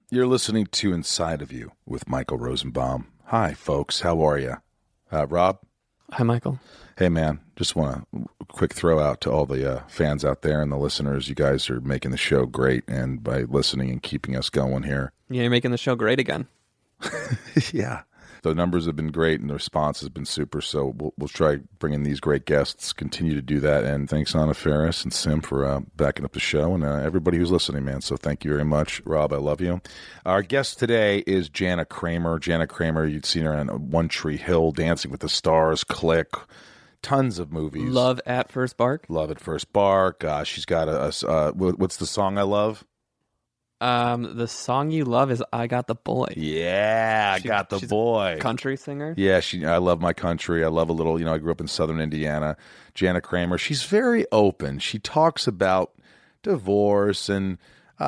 You're listening to Inside of You with Michael Rosenbaum. Hi, folks. How are you? Rob? Hi, Michael. Hey, man. Just want a quick throw out to all the fans out there and the listeners. You guys are making the show great, and by listening and keeping us going here. Yeah, you're making the show great again. Yeah. The numbers have been great, and the response has been super, so we'll try bringing these great guests, continue to do that, and thanks, Anna Faris and Sim, for backing up the show, and everybody who's listening, man, so thank you very much. Rob, I love you. Our guest today is Jana Kramer. Jana Kramer, you'd seen her on One Tree Hill, Dancing with the Stars, Click, tons of movies. Love at First Bark. Love at First Bark. She's got what's the song I love? The song you love is "I Got the Boy." Yeah, I got the boy. Country singer. Yeah, I love my country. I love a little. I grew up in Southern Indiana. Jana Kramer. She's very open. She talks about divorce and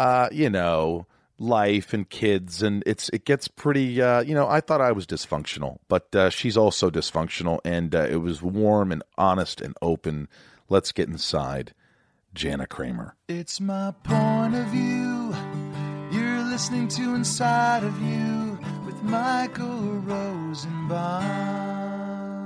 life and kids, and it gets pretty. I thought I was dysfunctional, but she's also dysfunctional, and it was warm and honest and open. Let's get inside. Jana Kramer. It's my point of view. You're listening to Inside of You with Michael Rosenbaum.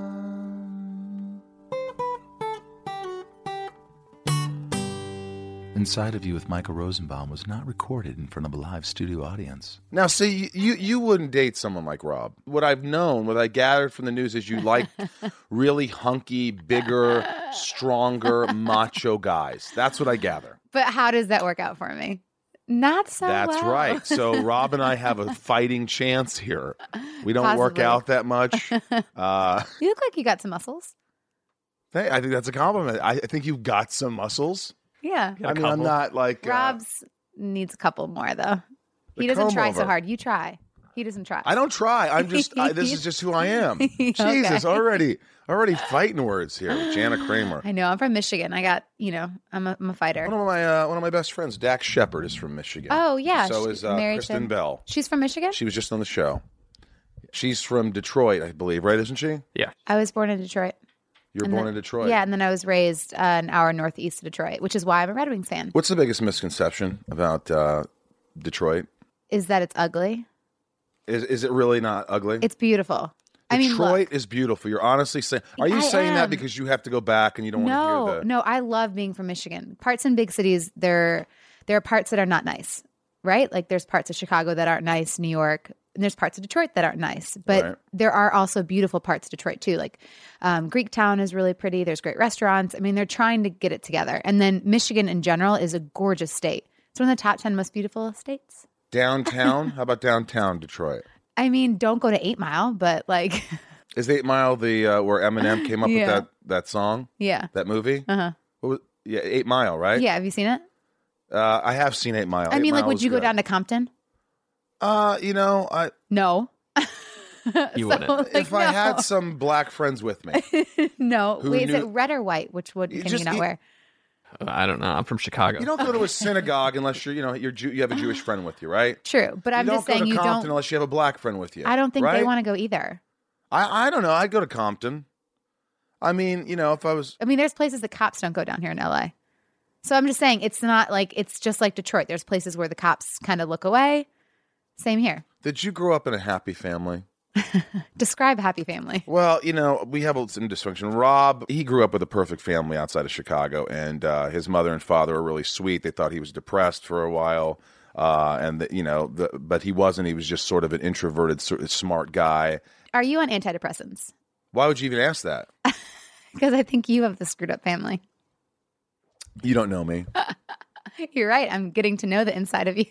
Inside of You with Michael Rosenbaum was not recorded in front of a live studio audience. Now, see, you wouldn't date someone like Rob. What I gathered from the news is you like really hunky, bigger, stronger, macho guys. That's what I gather. But how does that work out for me? Not so That's well. right. So Rob and I have a fighting chance here. We don't work out that much. You look like you got some muscles. Hey, I think that's a compliment. I think you've got some muscles. Yeah. I mean, I'm not like... Rob's needs a couple more, though. He doesn't try so hard. You try. He doesn't try. I don't try. I'm just... this is just who I am. Jesus, already fighting words here with Jana Kramer. I know. I'm from Michigan. I got, I'm a fighter. One of my best friends, Dax Shepard, is from Michigan. Oh, yeah. So is Kristen Bell. She's from Michigan? She was just on the show. She's from Detroit, I believe, right? Isn't she? Yeah. I was born in Detroit. You were born in Detroit? Yeah, and then I was raised an hour northeast of Detroit, which is why I'm a Red Wings fan. What's the biggest misconception about Detroit? Is that it's ugly. Is it really not ugly? It's beautiful. Detroit is beautiful. You're honestly saying... Are you saying that because you have to go back and you don't want to hear the... No, I love being from Michigan. Parts in big cities, there are parts that are not nice, right? Like there's parts of Chicago that aren't nice, New York... And there's parts of Detroit that aren't nice, but there are also beautiful parts of Detroit too. Like Greektown is really pretty. There's great restaurants. I mean, they're trying to get it together. And then Michigan in general is a gorgeous state. It's one of the top 10 most beautiful states. Downtown? How about downtown Detroit? I mean, don't go to 8 Mile, but like... Is 8 Mile the where Eminem came up with that song? Yeah. That movie? Uh-huh. 8 Mile, right? Yeah, have you seen it? I have seen 8 Mile. I mean, like, would you go down to Compton? No. You wouldn't. If I had some black friends with me. No. Wait, is it red or white? Which would can you not wear? I don't know. I'm from Chicago. You don't go to a synagogue unless you have a Jewish friend with you, right? True, but I'm just saying you you don't go to Compton don't. unless you have a black friend with you. I don't think right? they want to go either. I don't know. I'd go to Compton. I mean, if I was... I mean, there's places that cops don't go down here in LA. So I'm just saying it's not like it's just like Detroit. There's places where the cops kind of look away. Same here. Did you grow up in a happy family? Describe a happy family. Well, we have some dysfunction. Rob, he grew up with a perfect family outside of Chicago, and his mother and father were really sweet. They thought he was depressed for a while, but he wasn't. He was just sort of an introverted, sort of smart guy. Are you on antidepressants? Why would you even ask that? Because I think you have the screwed up family. You don't know me. You're right. I'm getting to know the inside of you.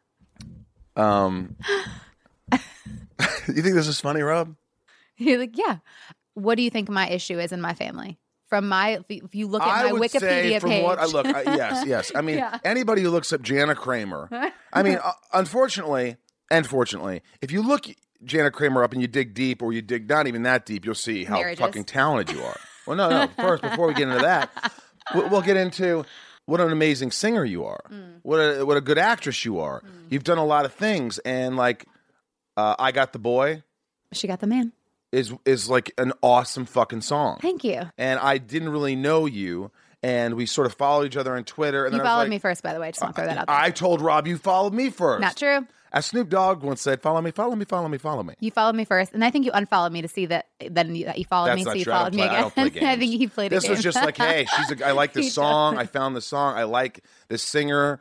You think this is funny, Rob? You're like, yeah. What do you think my issue is in my family? If you look at my Wikipedia page. Yes. I mean, anybody who looks up Jana Kramer, I mean, unfortunately, if you look Jana Kramer up and you dig deep, or you dig not even that deep, you'll see how fucking talented you are. Well, no. First, before we get into that, we'll get into what an amazing singer you are. What a good actress you are. You've done a lot of things, and like, I Got the Boy. She Got the Man. Is like an awesome fucking song. Thank you. And I didn't really know you, and we sort of followed each other on Twitter. And you then followed me first, by the way. I just want to throw that out there. I told Rob you followed me first. Not true. As Snoop Dogg once said, follow me, follow me, follow me, follow me. You followed me first, and I think you unfollowed me to see that. Then you followed That's me, not so you true. followed me again. I don't play games. I think he played. This was just like, hey, I like this song. I found the song. I like this singer.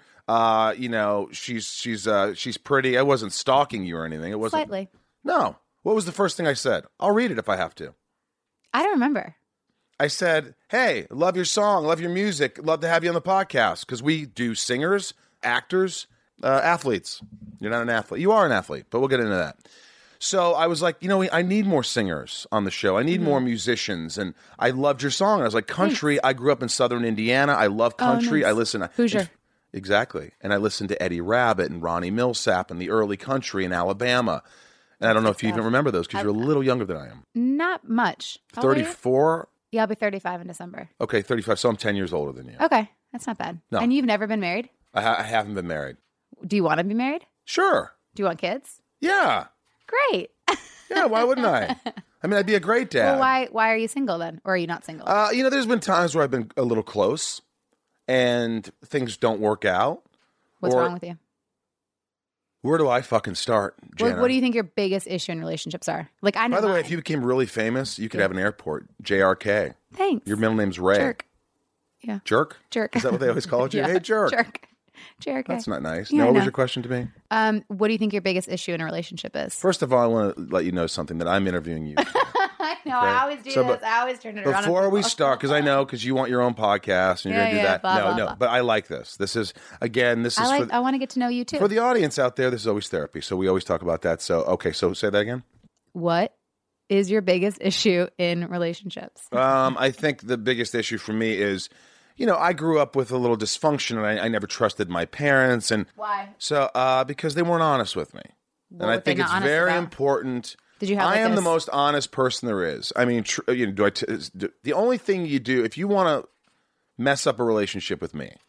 She's pretty. I wasn't stalking you or anything. It wasn't. Slightly. No. What was the first thing I said? I'll read it if I have to. I don't remember. I said, hey, love your song, love your music, love to have you on the podcast, because we do singers, actors, athletes. You're not an athlete. You are an athlete, but we'll get into that. So I was like, I need more singers on the show. I need more musicians. And I loved your song. And I was like, country. Thanks. I grew up in Southern Indiana. I love country. Nice. I listen. Hoosier. Exactly. And I listened to Eddie Rabbitt and Ronnie Millsap and the early country in Alabama. And I don't know if you even remember those because you're a little younger than I am. Not much. 34? Yeah, I'll be 35 in December. Okay, 35. So I'm 10 years older than you. Okay, that's not bad. No. And you've never been married? I haven't been married. Do you want to be married? Sure. Do you want kids? Yeah. Great. Yeah, why wouldn't I? I mean, I'd be a great dad. Well, why are you single then? Or are you not single? There's been times where I've been a little close and things don't work out. What's wrong with you? Where do I fucking start, Jana? What do you think your biggest issue in relationships are? Like, I know. By the way, if you became really famous, you could have an airport. JRK. Thanks. Your middle name's Ray. Jerk. Yeah. Jerk? Jerk. Is that what they always call you? Yeah. Hey, jerk. Jerk. JRK. That's not nice. Yeah, What was your question to me? What do you think your biggest issue in a relationship is? First of all, I want to let you know something that I'm interviewing you. I know. Okay. I always do this. I always turn it around. Before we start, because you want your own podcast and you're going to do that. Blah, no. Blah. But I like this. This is, again, I want to get to know you too. For the audience out there, this is always therapy. So we always talk about that. So, okay. So say that again. What is your biggest issue in relationships? I think the biggest issue for me is, I grew up with a little dysfunction and I never trusted my parents. And why? So, because they weren't honest with me. And I think it's very important. Did you have I am the most honest person there is. I mean, the only thing you do, if you want to mess up a relationship with me,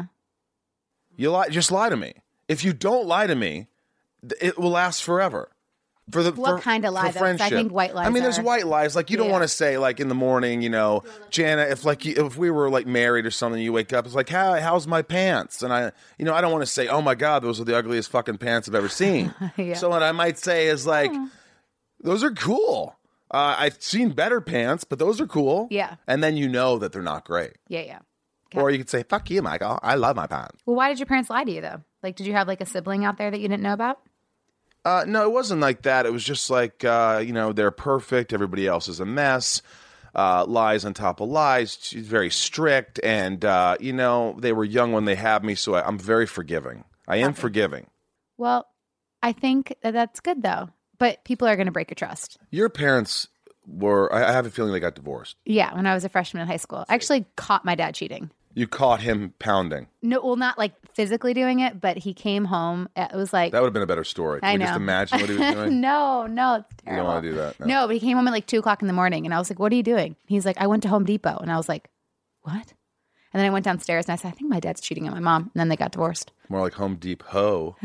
just lie to me. If you don't lie to me, it will last forever. What kind of lie, though? I think white lies. I mean, there's white lies. Like, you don't want to say, like, in the morning, Jana, if we were, like, married or something, you wake up, it's like, how's my pants? And I don't want to say, oh, my God, those are the ugliest fucking pants I've ever seen. Yeah. So what I might say is, like, those are cool. I've seen better pants, but those are cool. Yeah. And then you know that they're not great. Yeah. Okay. Or you could say, fuck you, Michael. I love my pants. Well, why did your parents lie to you, though? Like, did you have, like, a sibling out there that you didn't know about? No, it wasn't like that. It was just like, they're perfect. Everybody else is a mess. Lies on top of lies. She's very strict. And, they were young when they had me, so I'm very forgiving. I am forgiving. Well, I think that's good, though. But people are going to break your trust. Your parents I have a feeling they got divorced. Yeah, when I was a freshman in high school. I actually caught my dad cheating. You caught him pounding. No, well, not like physically doing it, but he came home. It was like... That would have been a better story. Can we just imagine what he was doing? No, it's terrible. You don't want to do that. No, but he came home at like 2 o'clock in the morning, and I was like, what are you doing? He's like, I went to Home Depot. And I was like, what? And then I went downstairs, and I said, I think my dad's cheating on my mom. And then they got divorced. More like Home Deep Ho.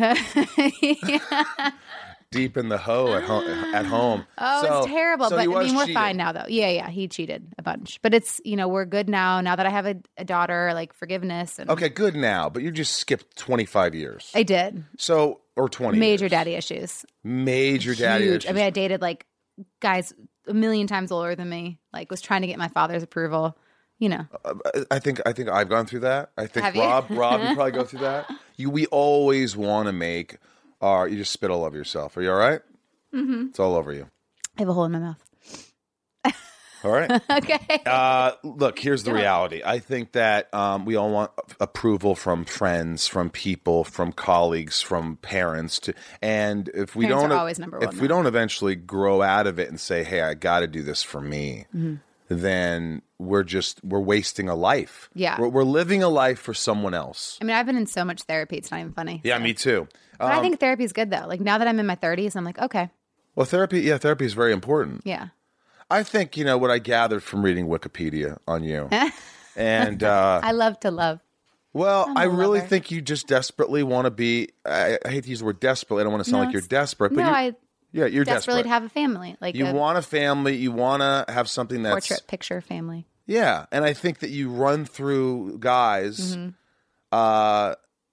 Deep in the hoe at home. Oh, it's terrible. So but I mean, we're cheating. fine now, though. Yeah, he cheated a bunch. But it's, we're good now. Now that I have a daughter, like forgiveness. And okay, good now. But you just skipped 25 years. I did. So, or 20 Major years. daddy issues. Major daddy issues. I mean, I dated like guys a million times older than me. Like was trying to get my father's approval. I think I've gone through that. I think Have you? Rob, you probably go through that. We always want to make you just spit all over yourself. Are you all right? Mm-hmm. It's all over you. I have a hole in my mouth. All right. Okay. Look, here's the reality. I think that we all want approval from friends, from people, from colleagues, from parents. And if we Parents don't, are always number one, if we don't eventually grow out of it and say, "Hey, I got to do this for me," then we're wasting a life. Yeah. We're living a life for someone else. I mean, I've been in so much therapy; it's not even funny. Yeah, me too. But I think therapy is good though. Like now that I'm in my 30s, I'm like, okay. Well, therapy is very important. Yeah. I think, what I gathered from reading Wikipedia on you. And I love to love. Well, I really think you just desperately want to be, I hate to use the word desperately. I don't want to sound like you're desperate. But you're desperately desperate. to have a family. Like you want a family. You want to have something that's... Portrait, picture, family. Yeah. And I think that you run through guys and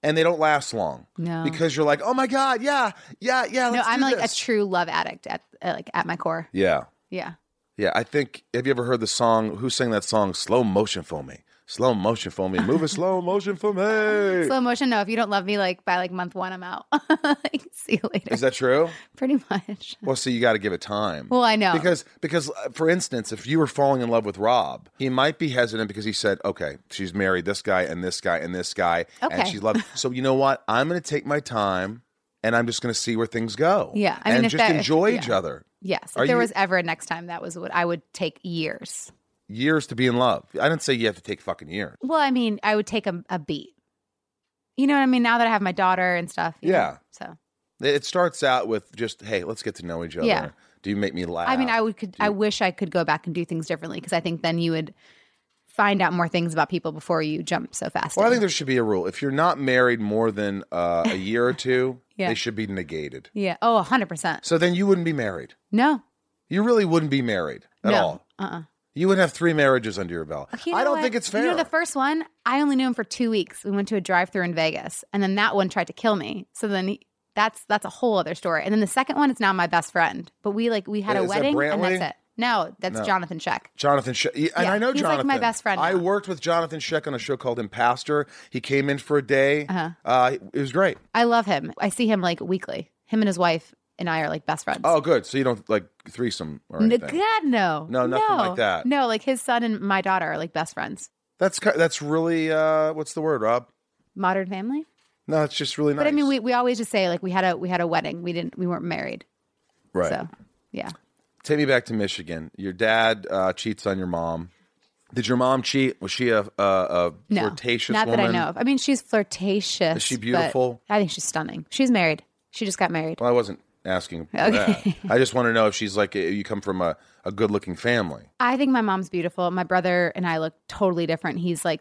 and they don't last long. No. Because you're like, oh my God, yeah. No, I'm like this. a true love addict at my core. Yeah. Yeah. Yeah, I think, have you ever heard the song, who sang that song, Slow Motion for Me? Slow motion for me. Move it slow motion for me. Slow motion, no. If you don't love me, like by like month 1, I'm out. Like, see you later. Is that true? Pretty much. Well, see, you got to give it time. Well, I know. Because, for instance, if you were falling in love with Rob, he might be hesitant because he said, okay, she's married this guy and this guy and this guy. Okay. And she's loved. So you know what? I'm going to take my time and I'm just going to see where things go. Yeah. I mean, and just enjoy each other. Yes. If there was ever a next time, that was what I would take years. Years to be in love. I didn't say you have to take fucking years. Well, I mean, I would take a beat. You know what I mean? Now that I have my daughter and stuff. Yeah. Know, so it starts out with just, hey, let's get to know each other. Yeah. Do you make me laugh? I mean, I wish I could go back and do things differently because I think then you would find out more things about people before you jump so fast. Well, I think there should be a rule. If you're not married more than a year or two, Yeah. they should be negated. Yeah. Oh, 100%. So then you wouldn't be married. No. You really wouldn't be married at all. You would have 3 marriages under your belt. I don't think it's fair. You know, the first one, I only knew him for 2 weeks. We went to a drive-thru in Vegas, and then that one tried to kill me. So then that's a whole other story. And then the second one is now my best friend. But we had a wedding, and that's it. No, that's Jonathan Sheck. Jonathan Sheck. And I know he's Jonathan. Like my best friend now. I worked with Jonathan Sheck on a show called Impastor. He came in for a day. It was great. I love him. I see him like weekly. Him and his wife and I are like best friends. Oh, good. So you don't like threesome or anything? God, no. No, nothing like that. No, like his son and my daughter are like best friends. That's really, what's the word, Rob? Modern family? No, it's just really nice. But I mean, we always just say like we had a wedding. We weren't married. Right. So, yeah. Take me back to Michigan. Your dad cheats on your mom. Did your mom cheat? Was she a flirtatious not woman? That I know of. I mean, she's flirtatious. Is she beautiful? I think she's stunning. She's married. She just got married. Well, I wasn't asking for that. I just want to know if she's like, you come from a good-looking family. I think my mom's beautiful. My brother and I look totally different. He's like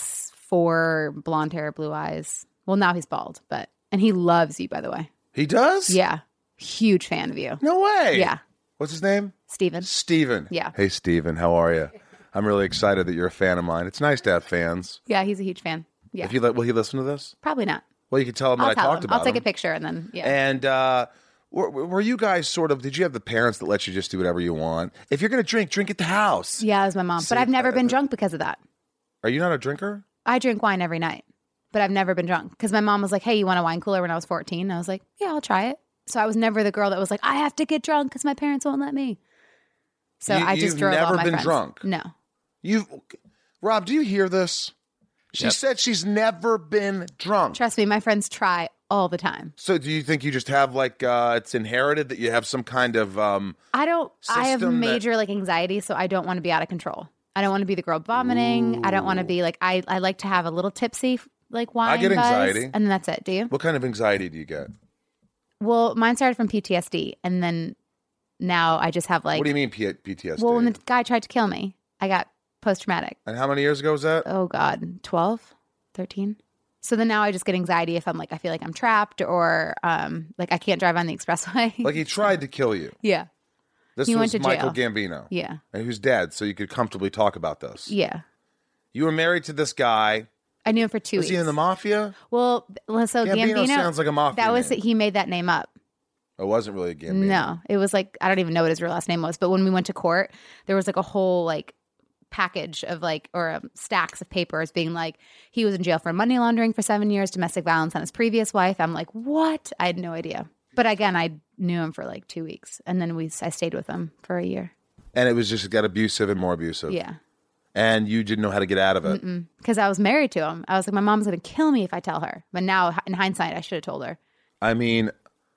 6'4", blonde hair, blue eyes. Well, now he's bald, and he loves you, by the way. He does? Yeah. Huge fan of you. No way. Yeah. What's his name? Steven. Steven. Yeah. Hey, Steven. How are you? I'm really excited that you're a fan of mine. It's nice to have fans. Yeah, he's a huge fan. Yeah. Will he listen to this? Probably not. Well, you can tell him that I talked about him. I'll take a picture and then, yeah. And were you guys did you have the parents that let you just do whatever you want? If you're going to drink at the house. Yeah, it was my mom. But I've never been drunk because of that. Are you not a drinker? I drink wine every night, but I've never been drunk because my mom was like, hey, you want a wine cooler when I was 14? And I was like, yeah, I'll try it. So I was never the girl that was like, I have to get drunk because my parents won't let me. So I just drove all my friends. You've never been drunk? No. Rob, do you hear this? She said she's never been drunk. Trust me, my friends try all the time. So do you think you just have like it's inherited that you have some kind of I have major like anxiety, so I don't want to be out of control. I don't want to be the girl vomiting. Ooh. I don't want to be like I like to have a little tipsy like wine. I get anxiety. And then that's it. Do you? What kind of anxiety do you get? Well, mine started from PTSD, and then now I just have like. What do you mean PTSD? Well, when the guy tried to kill me, I got post-traumatic. And how many years ago was that? Oh, God. 12, 13. So then now I just get anxiety if I'm like, I feel like I'm trapped or like I can't drive on the expressway. Like he tried to kill you. Yeah. This was Michael Gambino. Yeah. And who's dead, so you could comfortably talk about this. Yeah. You were married to this guy. I knew him for 2 weeks. Was he in the mafia? Well, so Gambino sounds like a mafia That was name. He made that name up. It wasn't really a Gambino. No. It was like, I don't even know what his real last name was. But when we went to court, there was like a whole like package of like, or stacks of papers being like, he was in jail for money laundering for 7 years, domestic violence on his previous wife. I'm like, what? I had no idea. But again, I knew him for like 2 weeks. And then I stayed with him for a year. And it was just got abusive and more abusive. Yeah. And you didn't know how to get out of it. Because I was married to him. I was like, my mom's going to kill me if I tell her. But now, in hindsight, I should have told her. I mean,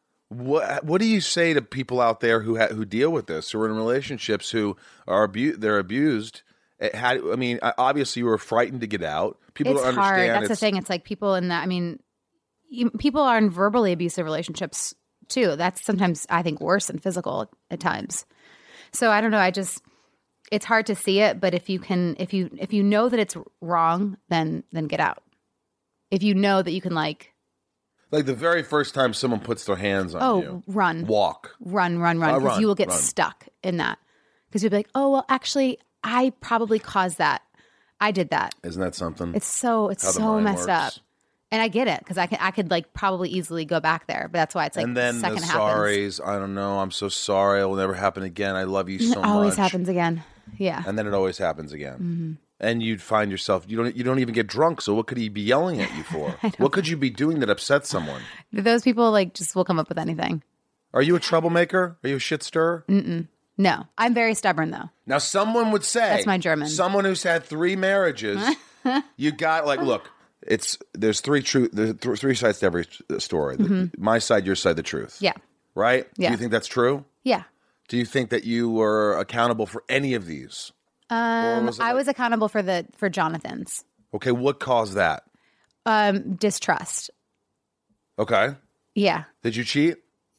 what do you say to people out there who deal with this, who are in relationships who are they're abused? I mean, obviously you were frightened to get out. People it's don't understand. Hard. That's the thing. It's like people in that. I mean, people are in verbally abusive relationships too. That's sometimes I think worse than physical at times. So I don't know. It's hard to see it, but if you know that it's wrong, then get out. If you know that you can like the very first time someone puts their hands on you, run, walk, run, because you will get stuck in that. Because you'll be like, oh well, actually, I probably caused that. I did that. Isn't that something? It's so messed up. And I get it because I could like probably easily go back there, but that's why it's like and then second the happens. sorries. I don't know. I'm so sorry. It will never happen again. I love you so much. It always happens again. Yeah. And then it always happens again. And you'd find yourself you don't even get drunk. So what could he be yelling at you for? What could you be doing that upsets someone? Those people like just will come up with anything. Are you a troublemaker? Are you a shit stirrer? No, I'm very stubborn though. Now someone would say That's my German. Someone who's had 3 marriages, you got like look. There's three sides to every story. My side, your side, the truth. Yeah. Right? Yeah. Do you think that's true? Yeah. Do you think that you were accountable for any of these? I was accountable for Jonathan's. Okay, what caused that? Distrust. Okay. Yeah. Did you cheat?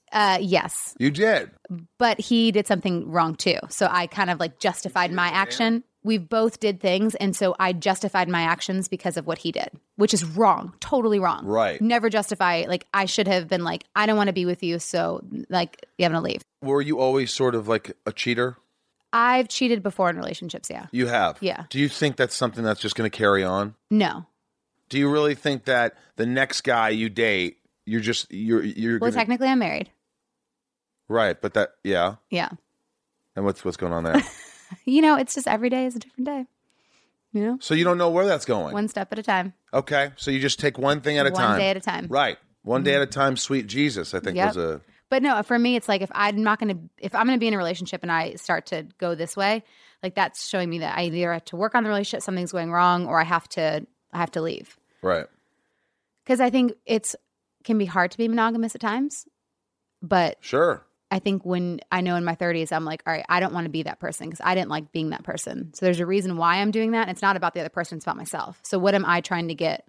Yes. You did. But he did something wrong too. So I kind of like justified my action. We both did things, and so I justified my actions because of what he did, which is wrong, totally wrong. Right. Never justify, like, I should have been like, I don't want to be with you, so, like, you have to leave. Were you always sort of like a cheater? I've cheated before in relationships, yeah. You have? Yeah. Do you think that's something that's just going to carry on? No. Do you really think that the next guy you date, you're Well, technically I'm married. Right, but that, yeah. Yeah. And what's going on there? You know, it's just every day is a different day. You know? So you don't know where that's going? One step at a time. Okay, so you just take one thing at a time. One day at a time. Right. One day at a time, sweet Jesus, I think was a... But no, for me, it's like if I'm going to be in a relationship and I start to go this way, like that's showing me that I either have to work on the relationship, something's going wrong, or I have to leave. Right. Because I think can be hard to be monogamous at times, but sure. I think when I know in my 30s, I'm like, all right, I don't want to be that person because I didn't like being that person. So there's a reason why I'm doing that. It's not about the other person, it's about myself. So what am I trying to get?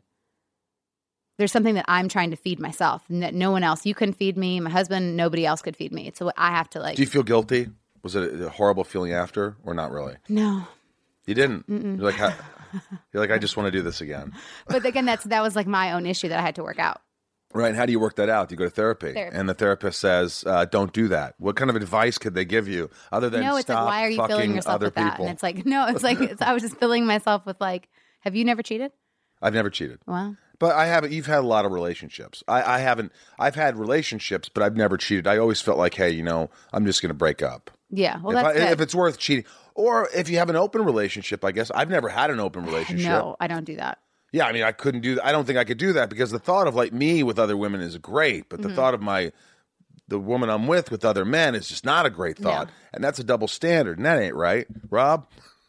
There's something that I'm trying to feed myself. No one else. You couldn't feed me. My husband, nobody else could feed me. So I have to like. Do you feel guilty? Was it a horrible feeling after or not really? No. You didn't? You're like, I just want to do this again. But again, that was like my own issue that I had to work out. Right. And how do you work that out? Do you go to therapy? And the therapist says, don't do that. What kind of advice could they give you other than no, it's stop like, why are you filling yourself with people? that? And it's like, no, it's like, I was just filling myself with like, have you never cheated? I've never cheated. Wow. But I haven't. You've had a lot of relationships. I haven't. I've had relationships, but I've never cheated. I always felt like, hey, I'm just going to break up. Yeah. Well, if it's worth cheating. Or if you have an open relationship, I guess. I've never had an open relationship. No, I don't do that. Yeah, I mean, I couldn't do that. I don't think I could do that because the thought of like me with other women is great, but the thought of the woman I'm with other men is just not a great thought. No. And that's a double standard. And that ain't right. Rob?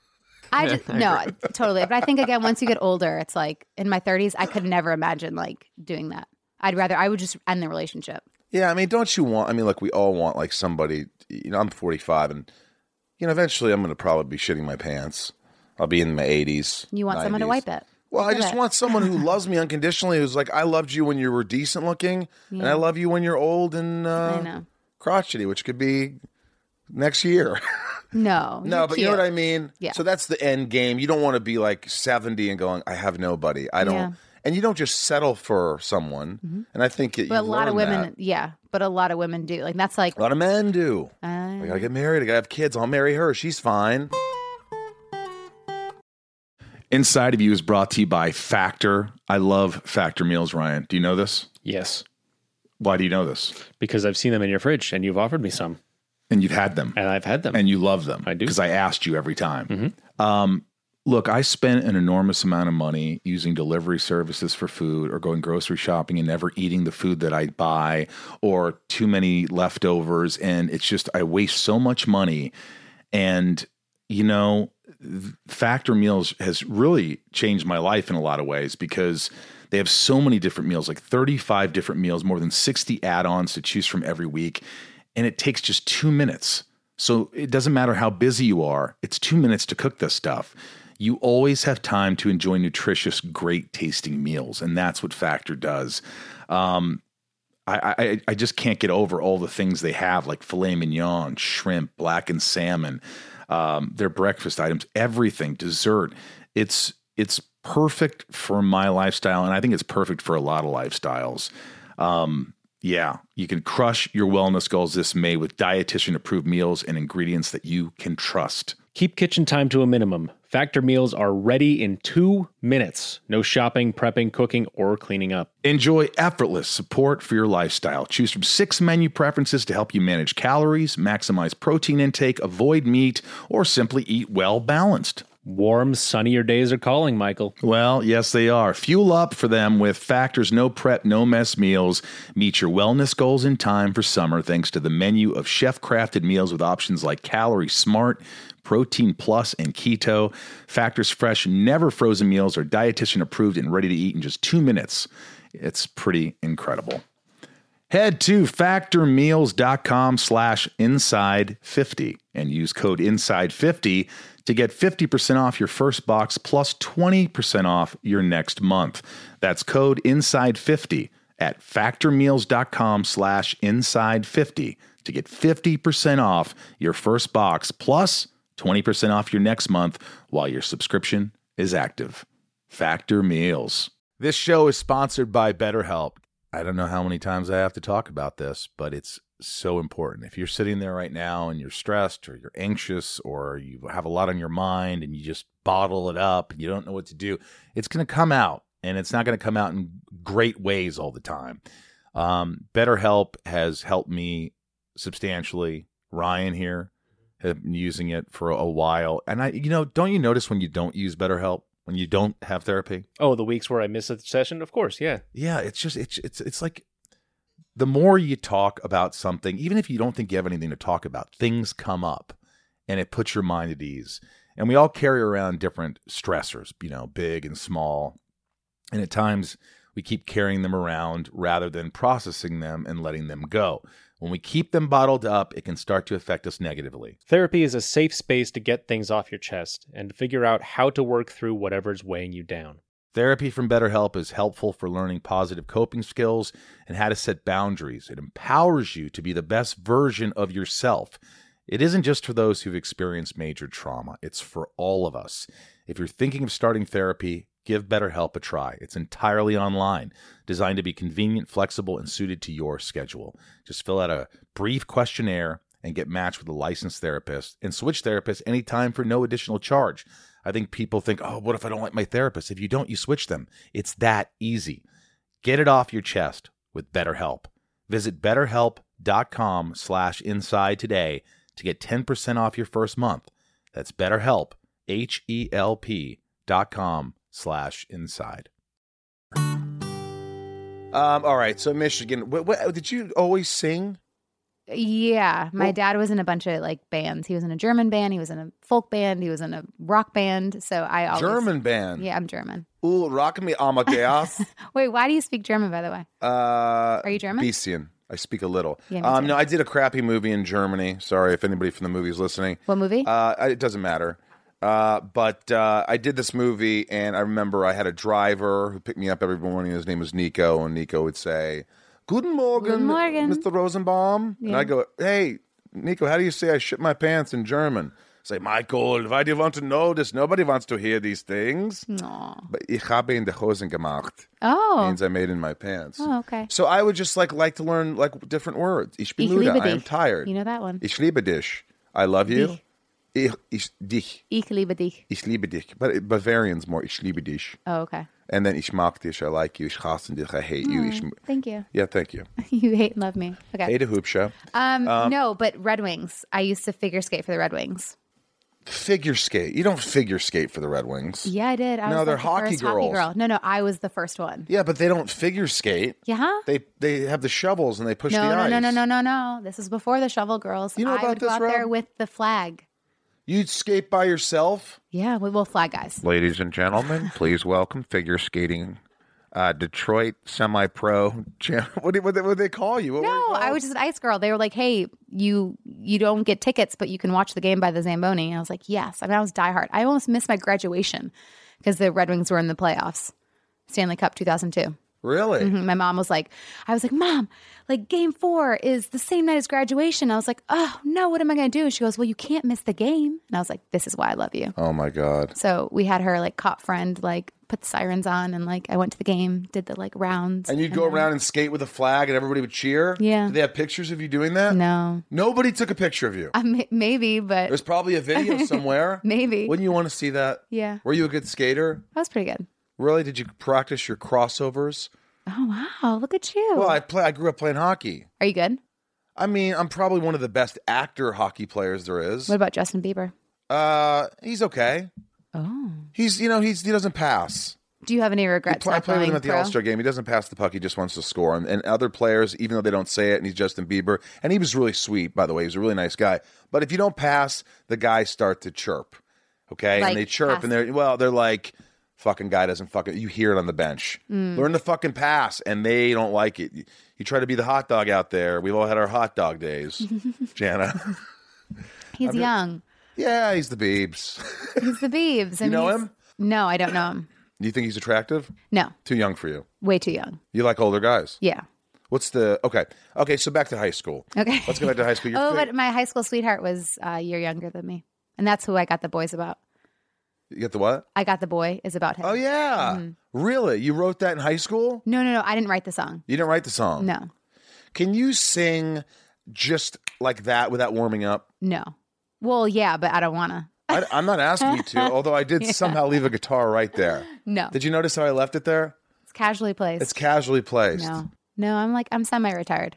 Totally. But I think again, once you get older, it's like in my 30s, I could never imagine like doing that. I would just end the relationship. Yeah, I mean, look, we all want like somebody, I'm 45 and, eventually I'm going to probably be shitting my pants. I'll be in my 80s. You want 90s. someone to wipe it. Well, I just want someone who loves me unconditionally, who's like, I loved you when you were decent looking, and I love you when you're old and crotchety, which could be next year. No, but cute. You know what I mean? Yeah. So that's the end game. You don't want to be like 70 and going, I have nobody. I don't. Yeah. And you don't just settle for someone. Mm-hmm. And I think but a lot of women, but a lot of women do. Like that's like a lot of men do. I gotta get married. I gotta have kids. I'll marry her. She's fine. Inside of You is brought to you by Factor. I love Factor meals, Ryan. Do you know this? Yes. Why do you know this? Because I've seen them in your fridge and you've offered me some. And you've had them. And I've had them. And you love them. I do. Because I asked you every time. Mm-hmm. Look, I spent an enormous amount of money using delivery services for food or going grocery shopping and never eating the food that I buy or too many leftovers. And it's just, I waste so much money. And, Factor Meals has really changed my life in a lot of ways because they have so many different meals, like 35 different meals, more than 60 add-ons to choose from every week. And it takes just 2 minutes. So it doesn't matter how busy you are. It's 2 minutes to cook this stuff. You always have time to enjoy nutritious, great tasting meals. And that's what Factor does. I just can't get over all the things they have, like filet mignon, shrimp, blackened salmon, their breakfast items, everything, dessert. It's perfect for my lifestyle, and I think it's perfect for a lot of lifestyles. Yeah, you can crush your wellness goals this May with dietitian-approved meals and ingredients that you can trust. Keep kitchen time to a minimum. Factor meals are ready in 2 minutes. No shopping, prepping, cooking, or cleaning up. Enjoy effortless support for your lifestyle. Choose from 6 menu preferences to help you manage calories, maximize protein intake, avoid meat, or simply eat well balanced. Warm, sunnier days are calling, Michael. Well, yes, they are. Fuel up for them with Factor's no prep, no mess meals. Meet your wellness goals in time for summer thanks to the menu of chef-crafted meals with options like Calorie Smart, Protein Plus, and Keto. Factor's fresh, never frozen meals are dietitian approved and ready to eat in just 2 minutes. It's pretty incredible. Head to factormeals.com/inside50 and use code inside50 to get 50% off your first box plus 20% off your next month. That's code inside50 at factormeals.com/inside50 to get 50% off your first box plus 20% off your next month while your subscription is active. Factor Meals. This show is sponsored by BetterHelp. I don't know how many times I have to talk about this, but it's so important. If you're sitting there right now and you're stressed or you're anxious or you have a lot on your mind and you just bottle it up and you don't know what to do, it's going to come out, and it's not going to come out in great ways all the time. BetterHelp has helped me substantially. Ryan here has been using it for a while. And don't you notice when you don't use BetterHelp, when you don't have therapy? Oh, the weeks where I miss a session? Of course, yeah. Yeah, it's like the more you talk about something, even if you don't think you have anything to talk about, things come up and it puts your mind at ease. And we all carry around different stressors, big and small. And at times we keep carrying them around rather than processing them and letting them go. When we keep them bottled up, it can start to affect us negatively. Therapy is a safe space to get things off your chest and to figure out how to work through whatever's weighing you down. Therapy from BetterHelp is helpful for learning positive coping skills and how to set boundaries. It empowers you to be the best version of yourself. It isn't just for those who've experienced major trauma. It's for all of us. If you're thinking of starting therapy, give BetterHelp a try. It's entirely online, designed to be convenient, flexible, and suited to your schedule. Just fill out a brief questionnaire and get matched with a licensed therapist and switch therapists anytime for no additional charge. I think people think, oh, what if I don't like my therapist? If you don't, you switch them. It's that easy. Get it off your chest with BetterHelp. Visit BetterHelp.com/inside today to get 10% off your first month. That's BetterHelp, HELP.com/inside. All right, so Michigan, what, did you always sing? Yeah, my dad was in a bunch of bands. He was in a German band, he was in a folk band, he was in a rock band. So I always German band. Yeah, I'm German. Ooh, rock me Amadeus. Wait, why do you speak German, by the way? Are you German? Bisschen. I speak a little. Yeah, no, I did a crappy movie in Germany. Sorry if anybody from the movie is listening. What movie? It doesn't matter. But I did this movie, and I remember I had a driver who picked me up every morning. His name was Nico, and Nico would say, Guten Morgen, Mr. Rosenbaum. Yeah. And I go, hey, Nico, how do you say I shit my pants in German? I say, Michael, why do you want to know this? Nobody wants to hear these things. No. But ich habe in die Hosen gemacht. Oh. Means I made in my pants. Oh, okay. So I would just like to learn different words. Ich bin müde. I am tired. You know that one. Ich liebe dich. I love you. Ich dich. Ich liebe dich. Ich liebe dich. But Bavarian's more ich liebe dich. Oh, okay. And then ich mag dich, I like you, ich hasse dich, I hate you. Thank you. Yeah, thank you. You hate and love me. Okay. Hey, the Hoop Show. No, but Red Wings. I used to figure skate for the Red Wings. Figure skate? You don't figure skate for the Red Wings. Yeah, I did. No, they're hockey girls. Hockey girl. No, I was the first one. Yeah, but they don't figure skate. Yeah? They have the shovels and they push the ice. No. This is before the shovel girls. You know about this, I would go out there with the flag. You'd skate by yourself? Yeah, we will flag guys. Ladies and gentlemen, please welcome figure skating Detroit semi-pro. What did they call you? I was just an ice girl. They were like, hey, you don't get tickets, but you can watch the game by the Zamboni. And I was like, yes. I mean, I was diehard. I almost missed my graduation because the Red Wings were in the playoffs. Stanley Cup 2002. Really? Mm-hmm. My mom was like, Mom, like game 4 is the same night as graduation. I was like, oh no, what am I going to do? And she goes, well, you can't miss the game. And I was like, this is why I love you. Oh my God. So we had her like cop friend, like put the sirens on, and like I went to the game, did the like rounds. And you'd go around and skate with a flag and everybody would cheer? Yeah. Did they have pictures of you doing that? No. Nobody took a picture of you? Maybe, but. There's probably a video somewhere. Maybe. Wouldn't you want to see that? Yeah. Were you a good skater? That was pretty good. Really? Did you practice your crossovers? Oh, wow. Look at you. Well, I grew up playing hockey. Are you good? I mean, I'm probably one of the best actor hockey players there is. What about Justin Bieber? He's okay. Oh. He doesn't pass. Do you have any regrets? I played with him at the All-Star game. He doesn't pass the puck. He just wants to score. And other players, even though they don't say it, and he's Justin Bieber, and he was really sweet, by the way. He was a really nice guy. But if you don't pass, the guys start to chirp. Okay? Like and they chirp, pass. and they're like, fucking guy doesn't fucking, you hear it on the bench. Learn to fucking pass, and they don't like it. You try to be the hot dog out there. We've all had our hot dog days, Jana. He's young. Yeah, he's the Biebs. He's the Biebs. You know him? No, I don't know him. Do you think he's attractive? No, Too young for you. way too young. You like older guys? Yeah. What's the okay? So back to high school. Okay. Let's go back to high school. But my high school sweetheart was a year younger than me, and that's who I got the boys about. You get the what? I got the boy is about him. Oh yeah, really? You wrote that in high school? No. I didn't write the song. You didn't write the song? No. Can you sing just like that without warming up? No. Well, yeah, but I don't wanna. I'm not asking you to, although I did somehow leave a guitar right there. No. Did you notice how I left it there? It's casually placed. It's casually placed. No. I'm semi-retired.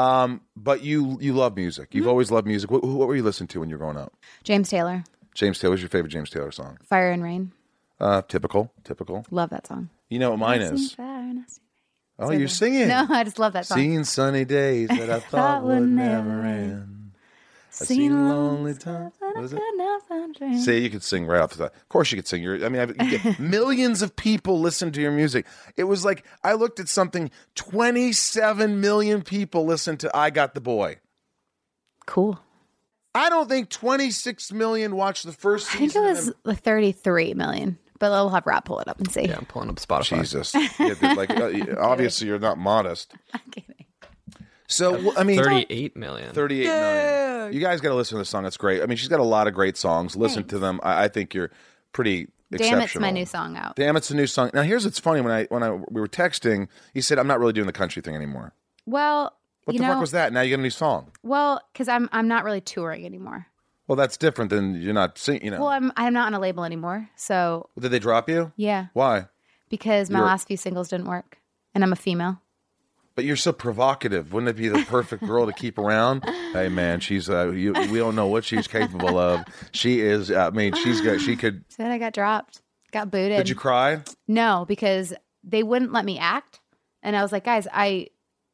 But you love music. You've always loved music. What were you listening to when you were growing up? James Taylor. James Taylor. What's your favorite James Taylor song? Fire and Rain. Typical. Love that song. You know what mine is? Oh, you're singing. No, I just love that song. Seen sunny days that I thought would never end. I've seen lonely times. What is it? See, you could sing right off the top. Of course you could sing. You get millions of people listen to your music. It was like, I looked at something, 27 million people listened to I Got the Boy. Cool. I don't think 26 million watched the first season. I think it was 33 million. But we'll have Rob pull it up and see. Yeah, I'm pulling up Spotify. Jesus. Yeah, obviously you're not modest. I'm kidding. So, I mean, 38 million. 38 million. You guys got to listen to the song. It's great. I mean, she's got a lot of great songs. Listen to them. I think you're pretty exceptional. Damn, it's my new song out. Damn, it's a new song. Now, here's what's funny. We were texting, you said, I'm not really doing the country thing anymore. Well, What the fuck was that? Now you got a new song. Well, because I'm not really touring anymore. Well, that's different than you're not singing, Well, I'm not on a label anymore. So Did they drop you? yeah, Why? because my last few singles didn't work, and I'm a female. But you're so provocative. Wouldn't it be the perfect girl to keep around? Hey, man, she's we don't know what she's capable of. She is. I mean, she could. So then I got dropped, got booted. Did you cry? No, because they wouldn't let me act, and I was like, guys, I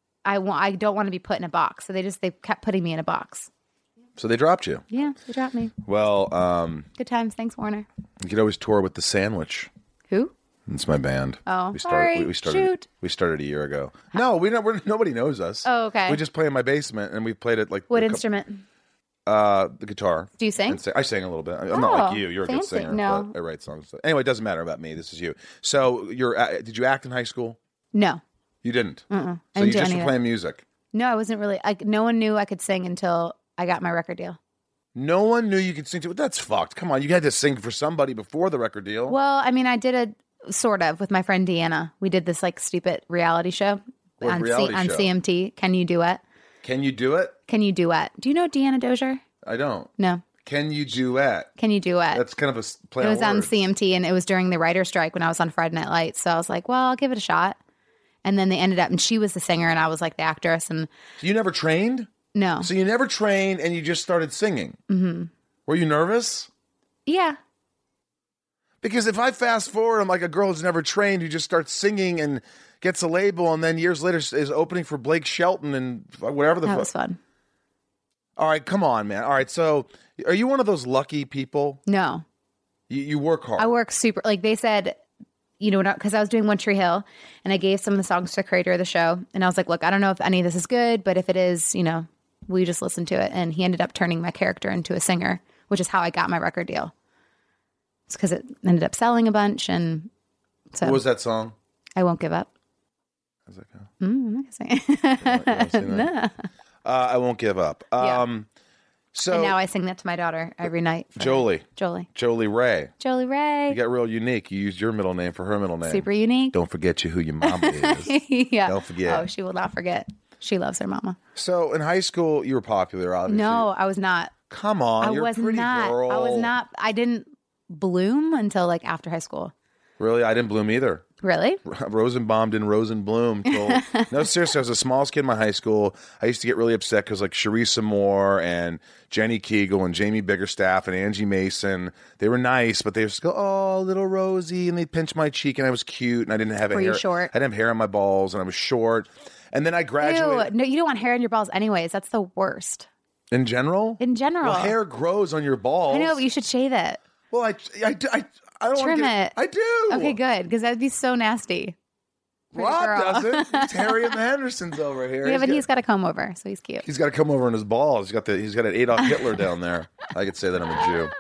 don't want to be put in a box. So they kept putting me in a box. So they dropped you. Yeah, they dropped me. Well, Good times. Thanks, Warner. you could always tour with The Sandwich. Who? It's my band. Oh, we sorry. Shoot. We started a year ago. No, nobody knows us. Oh, okay. We just play in my basement, and we played it like What instrument? The guitar. Do you sing? I sang a little bit. I'm not like you. You're a good fancy. singer. No. But I write songs. Anyway, it doesn't matter about me. This is you. So did you act in high school? No. You didn't. I So didn't you do just any were of playing music. No, I wasn't really. No one knew I could sing until I got my record deal. No one knew you could sing. That's fucked. Come on, you had to sing for somebody before the record deal. Well, I mean, I did a sort of with my friend Deanna. We did this like stupid reality show on CMT. Can you duet? Can you do it? Can you duet? Do you know Deanna Dozier? I don't. No. Can you duet? Can you duet? That's kind of a play. It was on on words. CMT, and it was during the writer's strike when I was on Friday Night Lights. So I was like, well, I'll give it a shot. And then they ended up, and she was the singer, and I was like the actress. And So you never trained? no, So you never trained, and you just started singing. Mm-hmm. Were you nervous? yeah, Because if I fast forward, I'm like a girl who's never trained who just starts singing and gets a label, and then years later is opening for Blake Shelton and whatever the that fuck. was fun. All right, come on, man. All right, so are you one of those lucky people? No, You work hard. I work super. Like they said, you know, because I was doing One Tree Hill, and I gave some of the songs to the creator of the show, and I was like, look, I don't know if any of this is good, but if it is, you know, will you just listen to it? And he ended up turning my character into a singer, which is how I got my record deal. It's because it ended up selling a bunch, and so What was that song? I Won't Give Up. How's that go? I'm not gonna sing it. No. I won't give up. So and now I sing that to my daughter every night. Jolie Ray. Jolie Ray. You got real unique. You used your middle name for her middle name. Super unique. Don't forget who your mama is. Yeah. Don't forget. Oh, she will not forget. She loves her mama. So in high school, you were popular, obviously. No, I was not. Come on, you're a pretty girl. I was not. I didn't bloom until like after high school. Really? I didn't bloom either. Really? Rosenbaum didn't Rosenbloom. No, seriously, I was the smallest kid in my high school. I used to get really upset because like Charissa Moore and Jenny Kegel and Jamie Biggerstaff and Angie Mason, they were nice, but they would just go, oh, little Rosie, and they'd pinch my cheek, and I was cute, and I didn't have Were hair. you short? I didn't have hair on my balls, and I was short. And then I graduated. Ew, no, you don't want hair on your balls anyways. That's the worst. In general? In general. Well, hair grows on your balls. I know, but you should shave it. Well, I don't Trim want to it. I do. Okay, good, because that'd be so nasty. Rob doesn't. It's Harry and the Hendersons over here. Yeah, but he's got a comb over, so he's cute. He's got to come over in his balls. He's got an Adolf Hitler down there. I could say that I'm a Jew.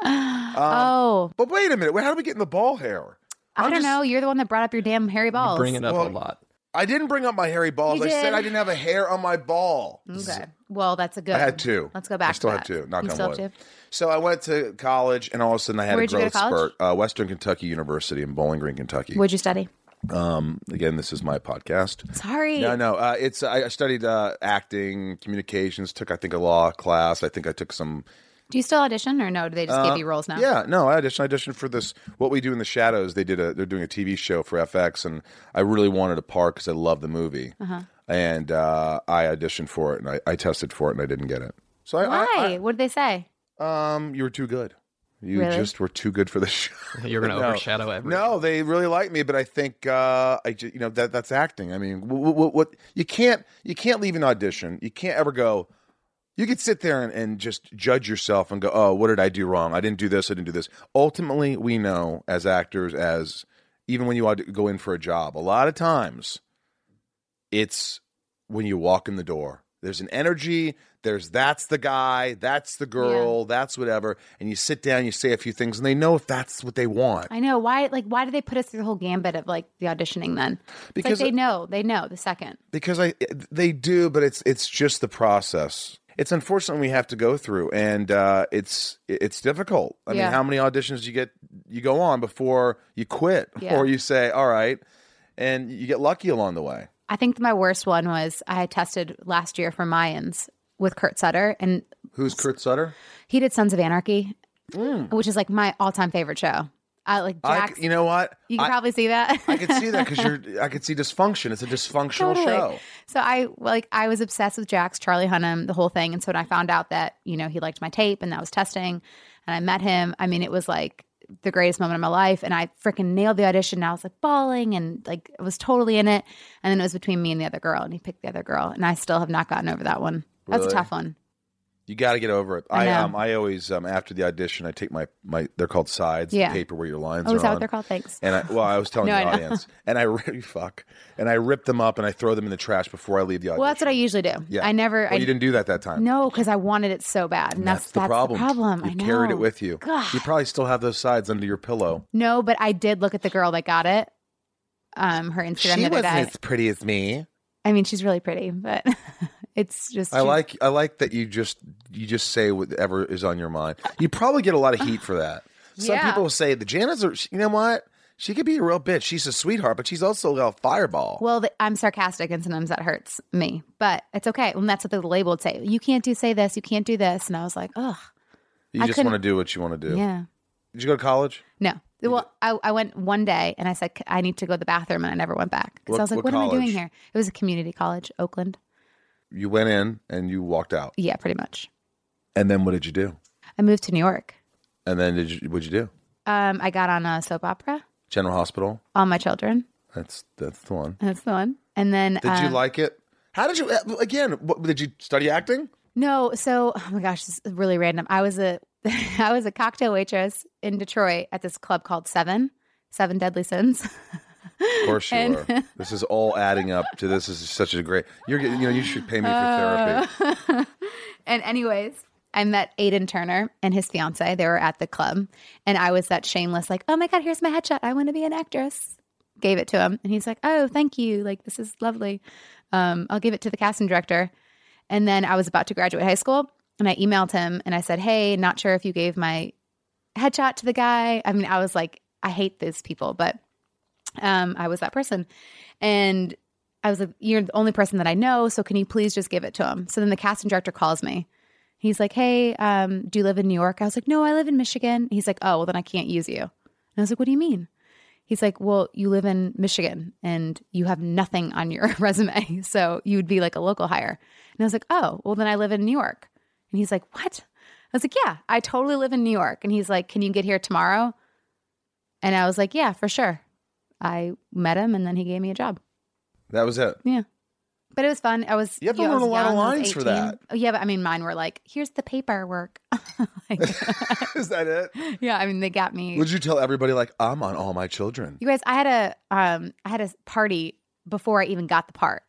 But wait a minute. How do we get in the ball hair? I don't know. You're the one that brought up your damn hairy balls. You bring it up a lot. I didn't bring up my hairy balls. I said I didn't have a hair on my ball. Okay. Well, that's a good. I had two. Let's go back. I still to have that. two. Knock You on still wood. have two? So I went to college, and all of a sudden I had Where'd a you go growth to college? spurt. Western Kentucky University in Bowling Green, Kentucky. What'd you study? Again, this is my podcast. Sorry. No. It's I studied acting, communications. Took I think a law class. I think I took some. Do you still audition, or no? Do they just give you roles now? Yeah, no, I auditioned for this. What We Do in the Shadows. They're doing a TV show for FX, and I really wanted a part because I love the movie. And I auditioned for it, and I tested for it, and I didn't get it. So Why? What did they say? You were too good. You Really? just were too good for the show. You're going to overshadow everything. No, they really like me, but I think that's acting. I mean, what you can't leave an audition. You can't ever go. You could sit there and just judge yourself and go, oh, what did I do wrong? I didn't do this. I didn't do this. Ultimately, we know as actors, as even when you go in for a job, a lot of times it's when you walk in the door. There's an energy. That's the guy. That's the girl. That's whatever. And you sit down, you say a few things, and they know if that's what they want. I know. Why do they put us through the whole gambit of like the auditioning then? Because they know the second. Because they do, but it's just the process. It's unfortunate we have to go through, and it's difficult. I mean, how many auditions you go on before you quit or you say, all right, and you get lucky along the way. I think my worst one was I had tested last year for Mayans with Kurt Sutter. And who's Kurt Sutter? He did Sons of Anarchy, which is like my all-time favorite show. I like Jax. You know what? You can probably see that. I could see that because I could see dysfunction. It's a dysfunctional show. So I was obsessed with Jax, Charlie Hunnam, the whole thing. And so when I found out that, he liked my tape and that was testing and I met him, I mean, it was like the greatest moment of my life. And I freaking nailed the audition. And I was like bawling and like I was totally in it. And then it was between me and the other girl and he picked the other girl. And I still have not gotten over that one. That's a tough one. You got to get over it. I always after the audition I take my they're called sides, the paper where your lines are on. Is that what they're called? Thanks. And I was telling the audience, and I rip them up and I throw them in the trash before I leave the audition. Well, that's what I usually do. Yeah. You didn't do that time. No, because I wanted it so bad, and that's the problem. You carried it with you. God. You probably still have those sides under your pillow. No, but I did look at the girl that got it. Her Instagram the other day. She wasn't as pretty as me. I mean, she's really pretty, but it's just. I like that you just say whatever is on your mind. You probably get a lot of heat for that. Some people will say the Jana's are. You know what? She could be a real bitch. She's a sweetheart, but she's also a fireball. Well, I'm sarcastic, and sometimes that hurts me, but it's okay. And that's what the label would say. You can't say this. You can't do this. And I was like, ugh. You just want to do what you want to do. Yeah. Did you go to college? No. Well, I went one day and I said, I need to go to the bathroom, and I never went back. Because I was like, what am I doing here? It was a community college, Oakland. You went in and you walked out? Yeah, pretty much. And then what did you do? I moved to New York. And then what'd you do? I got on a soap opera. General Hospital? All My Children. That's the one. That's the one. And then... Did you like it? How did you... Again, did you study acting? No. So, oh my gosh, this is really random. I was a cocktail waitress in Detroit at this club called Seven Deadly Sins. Of course you were. This is all adding up to this. Is such a great. You should pay me for therapy. And anyways, I met Aiden Turner and his fiance. They were at the club, and I was that shameless, like, oh my god, here's my headshot. I want to be an actress. gave it to him. And he's like, oh, thank you. Like, this is lovely. I'll give it to the casting director. And then I was about to graduate high school and I emailed him and I said, hey, not sure if you gave my headshot to the guy. I mean, I was like, I hate those people, but I was that person. And I was like, you're the only person that I know, so can you please just give it to him? So then the casting director calls me. He's like, hey, do you live in New York? I was like, no, I live in Michigan. He's like, oh, well, then I can't use you. And I was like, what do you mean? He's like, well, you live in Michigan and you have nothing on your resume, so you would be like a local hire. And I was like, oh, well, then I live in New York. And he's like, what? I was like, yeah, I totally live in New York. And he's like, can you get here tomorrow? And I was like, yeah, for sure. I met him and then he gave me a job. That was it. Yeah. But it was fun. You have to learn a lot of lines for that. Oh, yeah, but I mean, mine were like, here's the paperwork. Like, is that it? Yeah, I mean, they got me. Would you tell everybody like, I'm on All My Children? You guys, I had a party before I even got the part.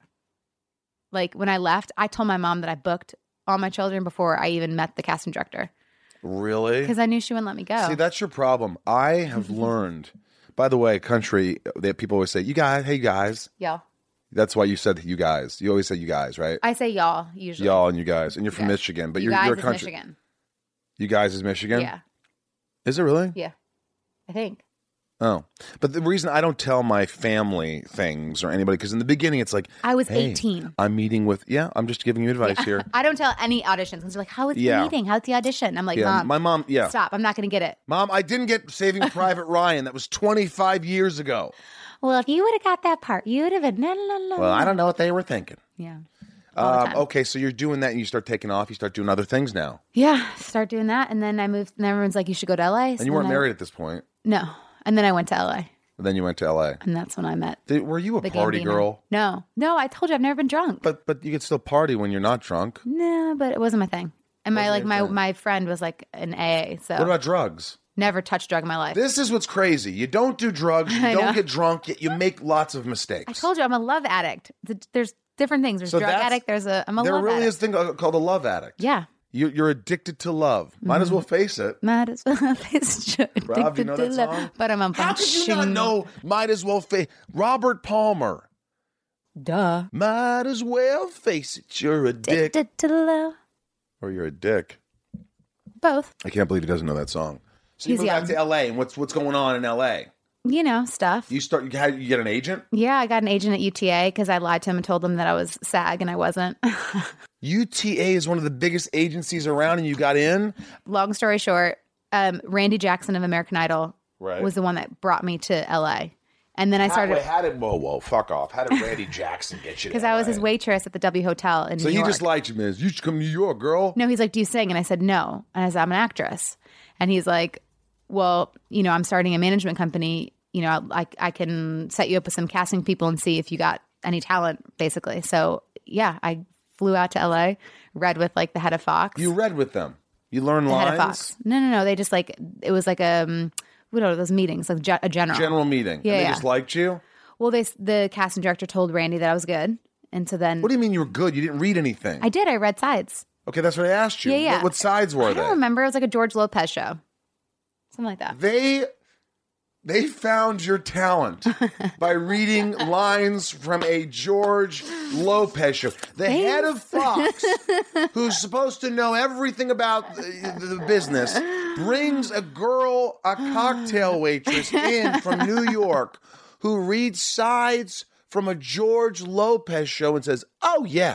Like when I left, I told my mom that I booked All My Children before I even met the casting director. Really? Because I knew she wouldn't let me go. See, that's your problem. I have learned. By the way, country, that people always say, you guys, hey guys. Y'all. That's why you said you guys. You always say you guys, right? I say y'all usually. Y'all and you guys. And you're from Michigan, but you're a country. Michigan. You guys is Michigan? Yeah. Is it really? Yeah. I think. Oh. But the reason I don't tell my family things or anybody, because in the beginning it's like, I was hey, 18. I'm meeting with, I'm just giving you advice here. I don't tell any auditions. Because they're like, how was the meeting? How's the audition? I'm like, Mom. My mom, Stop. I'm not going to get it. Mom, I didn't get Saving Private Ryan. That was 25 years ago. Well, if you would have got that part, you would have been. Well, I don't know what they were thinking. Yeah. Okay, so you're doing that and you start taking off. You start doing other things now. Yeah. Start doing that. And then I moved. And everyone's like, you should go to LA. And you weren't married at this point. No. And then I went to LA. And then you went to LA. And that's when I met. Were you a party girl? No. No, I told you I've never been drunk. But you could still party when you're not drunk. No, but it wasn't my thing. And my friend was like an AA. So what about drugs? Never touched drug in my life. This is what's crazy. You don't do drugs. You don't get drunk. Yet you make lots of mistakes. I told you I'm a love addict. There's different things. There's drug addict. I'm a love addict. There really is a thing called a love addict. Yeah. You're addicted to love. Might as well face it. Might as well face it. Rob, do you know that song? But How could you not know? Might as well face Robert Palmer. Duh. Might as well face it. You're a dick. Addicted to love. Or you're a dick. Both. I can't believe he doesn't know that song. So you moved back to LA, and what's going on in LA? You know, stuff. You get an agent? Yeah, I got an agent at UTA because I lied to him and told him that I was SAG and I wasn't. UTA is one of the biggest agencies around, and you got in? Long story short, Randy Jackson of American Idol was the one that brought me to LA. And then I started. Whoa, fuck off. How did Randy Jackson get you? Because I was his waitress at the W Hotel in New York. So he just liked you, man. You should come to New York, girl. No, he's like, do you sing? And I said, no. And I said, I'm an actress. And he's like, well, I'm starting a management company. I can set you up with some casting people and see if you got any talent, basically. So, yeah, I flew out to LA, read with like the head of Fox. You read with them? You learned lines? Head of Fox. No. They just like, it was like those meetings, like a general meeting. Yeah, and they just liked you? Well, the casting director told Randy that I was good. And so then. What do you mean you were good? You didn't read anything. I did. I read sides. Okay, that's what I asked you. Yeah. What sides were they? I don't remember. It was like a George Lopez show. Something like that. They found your talent by reading lines from a George Lopez show. The head of Fox, who's supposed to know everything about the business, brings a cocktail waitress in from New York who reads sides from a George Lopez show and says, oh, yeah,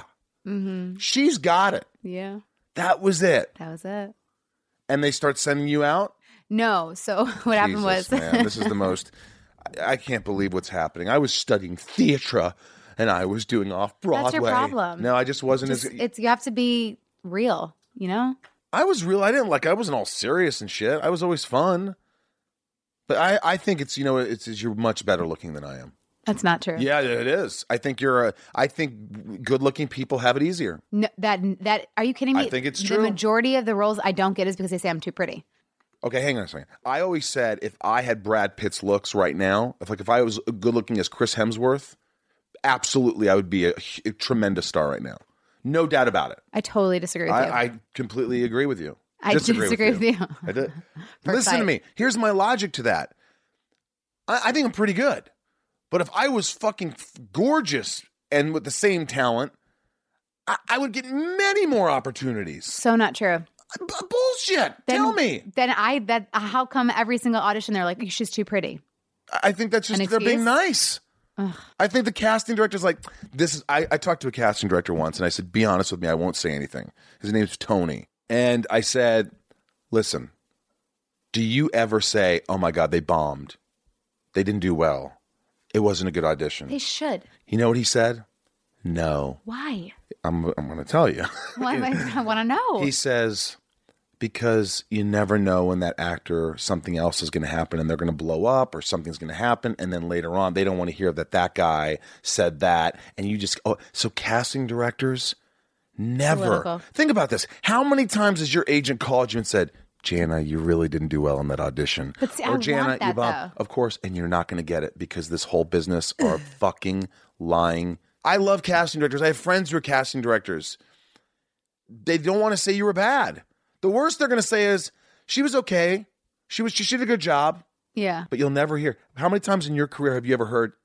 she's got it. Yeah. That was it. That was it. And they start sending you out? No. So what happened was... man, this is the most... I can't believe what's happening. I was studying theater, and I was doing off-Broadway. That's your problem. No, I just wasn't you have to be real, I was real. I wasn't all serious and shit. I was always fun. But I think it's, you're much better looking than I am. That's not true. Yeah, it is. I think good-looking people have it easier. No, that are you kidding me? I think it's true. The majority of the roles I don't get is because they say I'm too pretty. Okay, hang on a second. I always said if I had Brad Pitt's looks right now, if I was good-looking as Chris Hemsworth, absolutely I would be a tremendous star right now. No doubt about it. I totally disagree with you. I completely agree with you. I disagree with you. I did. Listen to me. Here's my logic to that. I think I'm pretty good. But if I was fucking gorgeous and with the same talent, I would get many more opportunities. So not true. Bullshit. Tell me. How come every single audition they're like, she's too pretty? I think that's just they're being nice. Ugh. I think the casting director's like, this is. I talked to a casting director once and I said, be honest with me, I won't say anything. His name's Tony. And I said, listen, do you ever say, oh my God, they bombed. They didn't do well. It wasn't a good audition. They should. You know what he said? No. Why? I'm going to tell you. Why? I want to know. He says, because you never know when that actor, something else is going to happen and they're going to blow up or something's going to happen. And then later on, they don't want to hear that guy said that. And you just, so casting directors never. Think about this. How many times has your agent called you and said, Jana, you really didn't do well in that audition. But see, or Jana, want that, you bombed. Of course, and you're not going to get it because this whole business are fucking lying. I love casting directors. I have friends who are casting directors. They don't want to say you were bad. The worst they're going to say is, she was okay. She did a good job. Yeah. But you'll never hear. How many times in your career have you ever heard,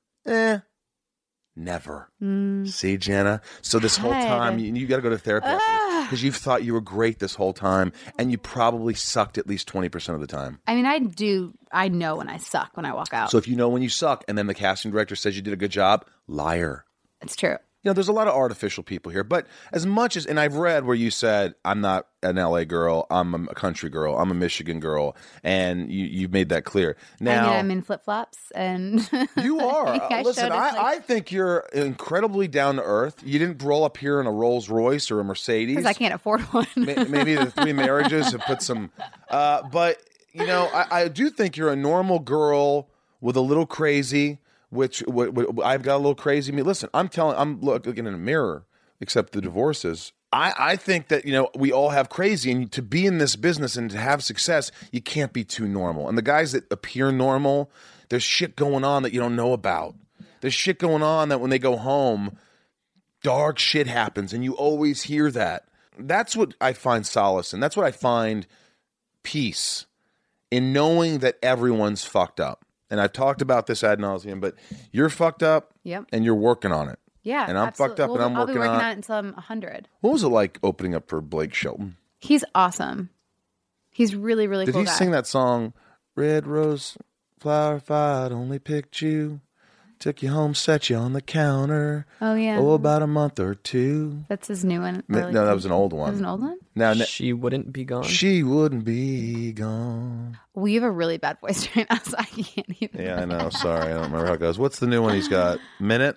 never. See, Jana? So this whole time, you got to go to therapy because you've thought you were great this whole time, and you probably sucked at least 20% of the time. I mean, I know when I suck when I walk out. So if you know when you suck, and then the casting director says you did a good job, liar. It's true. There's a lot of artificial people here, but as much as, and I've read where you said, I'm not an LA girl, I'm a country girl, I'm a Michigan girl, and you've made that clear. Now, I'm in flip-flops, and you are. Listen, I think you're incredibly down to earth. You didn't roll up here in a Rolls Royce or a Mercedes. Because I can't afford one. Maybe the 3 marriages have put some, but I do think you're a normal girl with a little crazy. Which I've got a little crazy. I mean, listen, I'm looking in a mirror, except the divorces. I think that, we all have crazy, and to be in this business and to have success, you can't be too normal. And the guys that appear normal, there's shit going on that you don't know about. There's shit going on that when they go home, dark shit happens, and you always hear that. That's what I find solace in. That's what I find peace in, knowing that everyone's fucked up. And I've talked about this ad nauseum, but you're fucked up, and you're working on it. Yeah, and I'm absolutely. fucked up, and I'm I'll be working on it until I'm 100. What was it like opening up for Blake Shelton? He's awesome. He's really, really cool guy. Did he sing that song, Red Rose Flower, if I'd only picked you, took you home, set you on the counter. Oh, yeah. Oh, about a month or two. That's his new one. No, that was an old one. That was an old one? Now, She Wouldn't Be Gone. She wouldn't be gone. We have a really bad voice right now, so I can't even. Yeah, I know. Sorry. I don't remember how it goes. What's the new one he's got? Minute?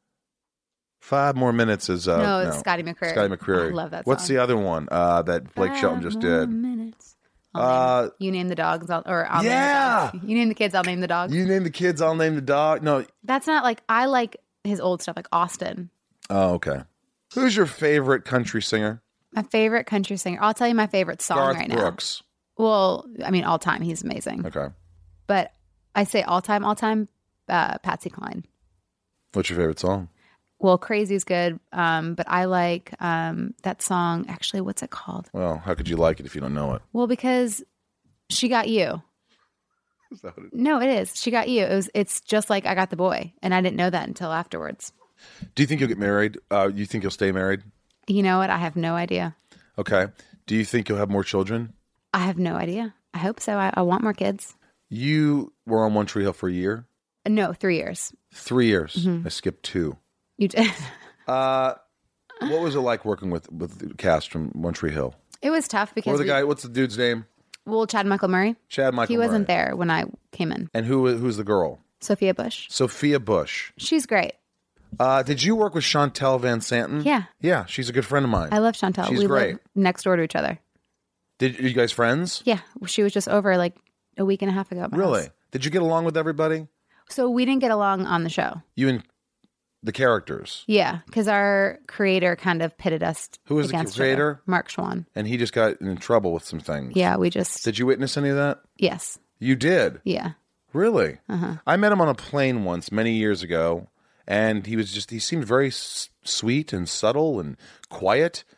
5 more minutes is... no, it's Scotty McCreery. Scotty McCreery. I love that song. What's the other one that Blake Shelton just did? Minutes. You name the dogs, I'll name the dogs. You name the kids, I'll name the dogs. You name the kids, I'll name the dog. No. That's not like... I like his old stuff, like Austin. Oh, okay. Who's your favorite country singer? My favorite country singer. I'll tell you my favorite song Garth right Brooks. now. Well, I mean, all time. He's amazing. Okay. But I say all time, Patsy Cline. What's your favorite song? Well, Crazy's good, but I like that song. Actually, what's it called? Well, how could you like it if you don't know it? Well, because She Got You. Is that what it is? No, it is. She Got You. It's just like I Got the Boy, and I didn't know that until afterwards. Do you think you'll get married? You think you'll stay married? You know what? I have no idea. Okay. Do you think you'll have more children? I have no idea. I hope so. I want more kids. You were on One Tree Hill for a year? No, 3 years. 3 years. Mm-hmm. I skipped 2. You did. What was it like working with the cast from One Tree Hill? It was tough because what's the dude's name? Well, Chad Michael Murray. He wasn't there when I came in. And who's the girl? Sophia Bush. Sophia Bush. She's great. Did you work with Chantel Van Santen? Yeah. Yeah, she's a good friend of mine. I love Chantel. She's we great. live next door to each other. Are you guys friends? Yeah. She was just over like a week and a half ago at my Really? house. Did you get along with everybody? So we didn't get along on the show. You and the characters? Yeah, because our creator kind of pitted us Who was against the creator? each other. Mark Schwann. And he just got in trouble with some things. Yeah, we just... Did you witness any of that? Yes. You did? Yeah. Really? Uh-huh. I met him on a plane once many years ago, and he seemed very sweet and subtle and quiet.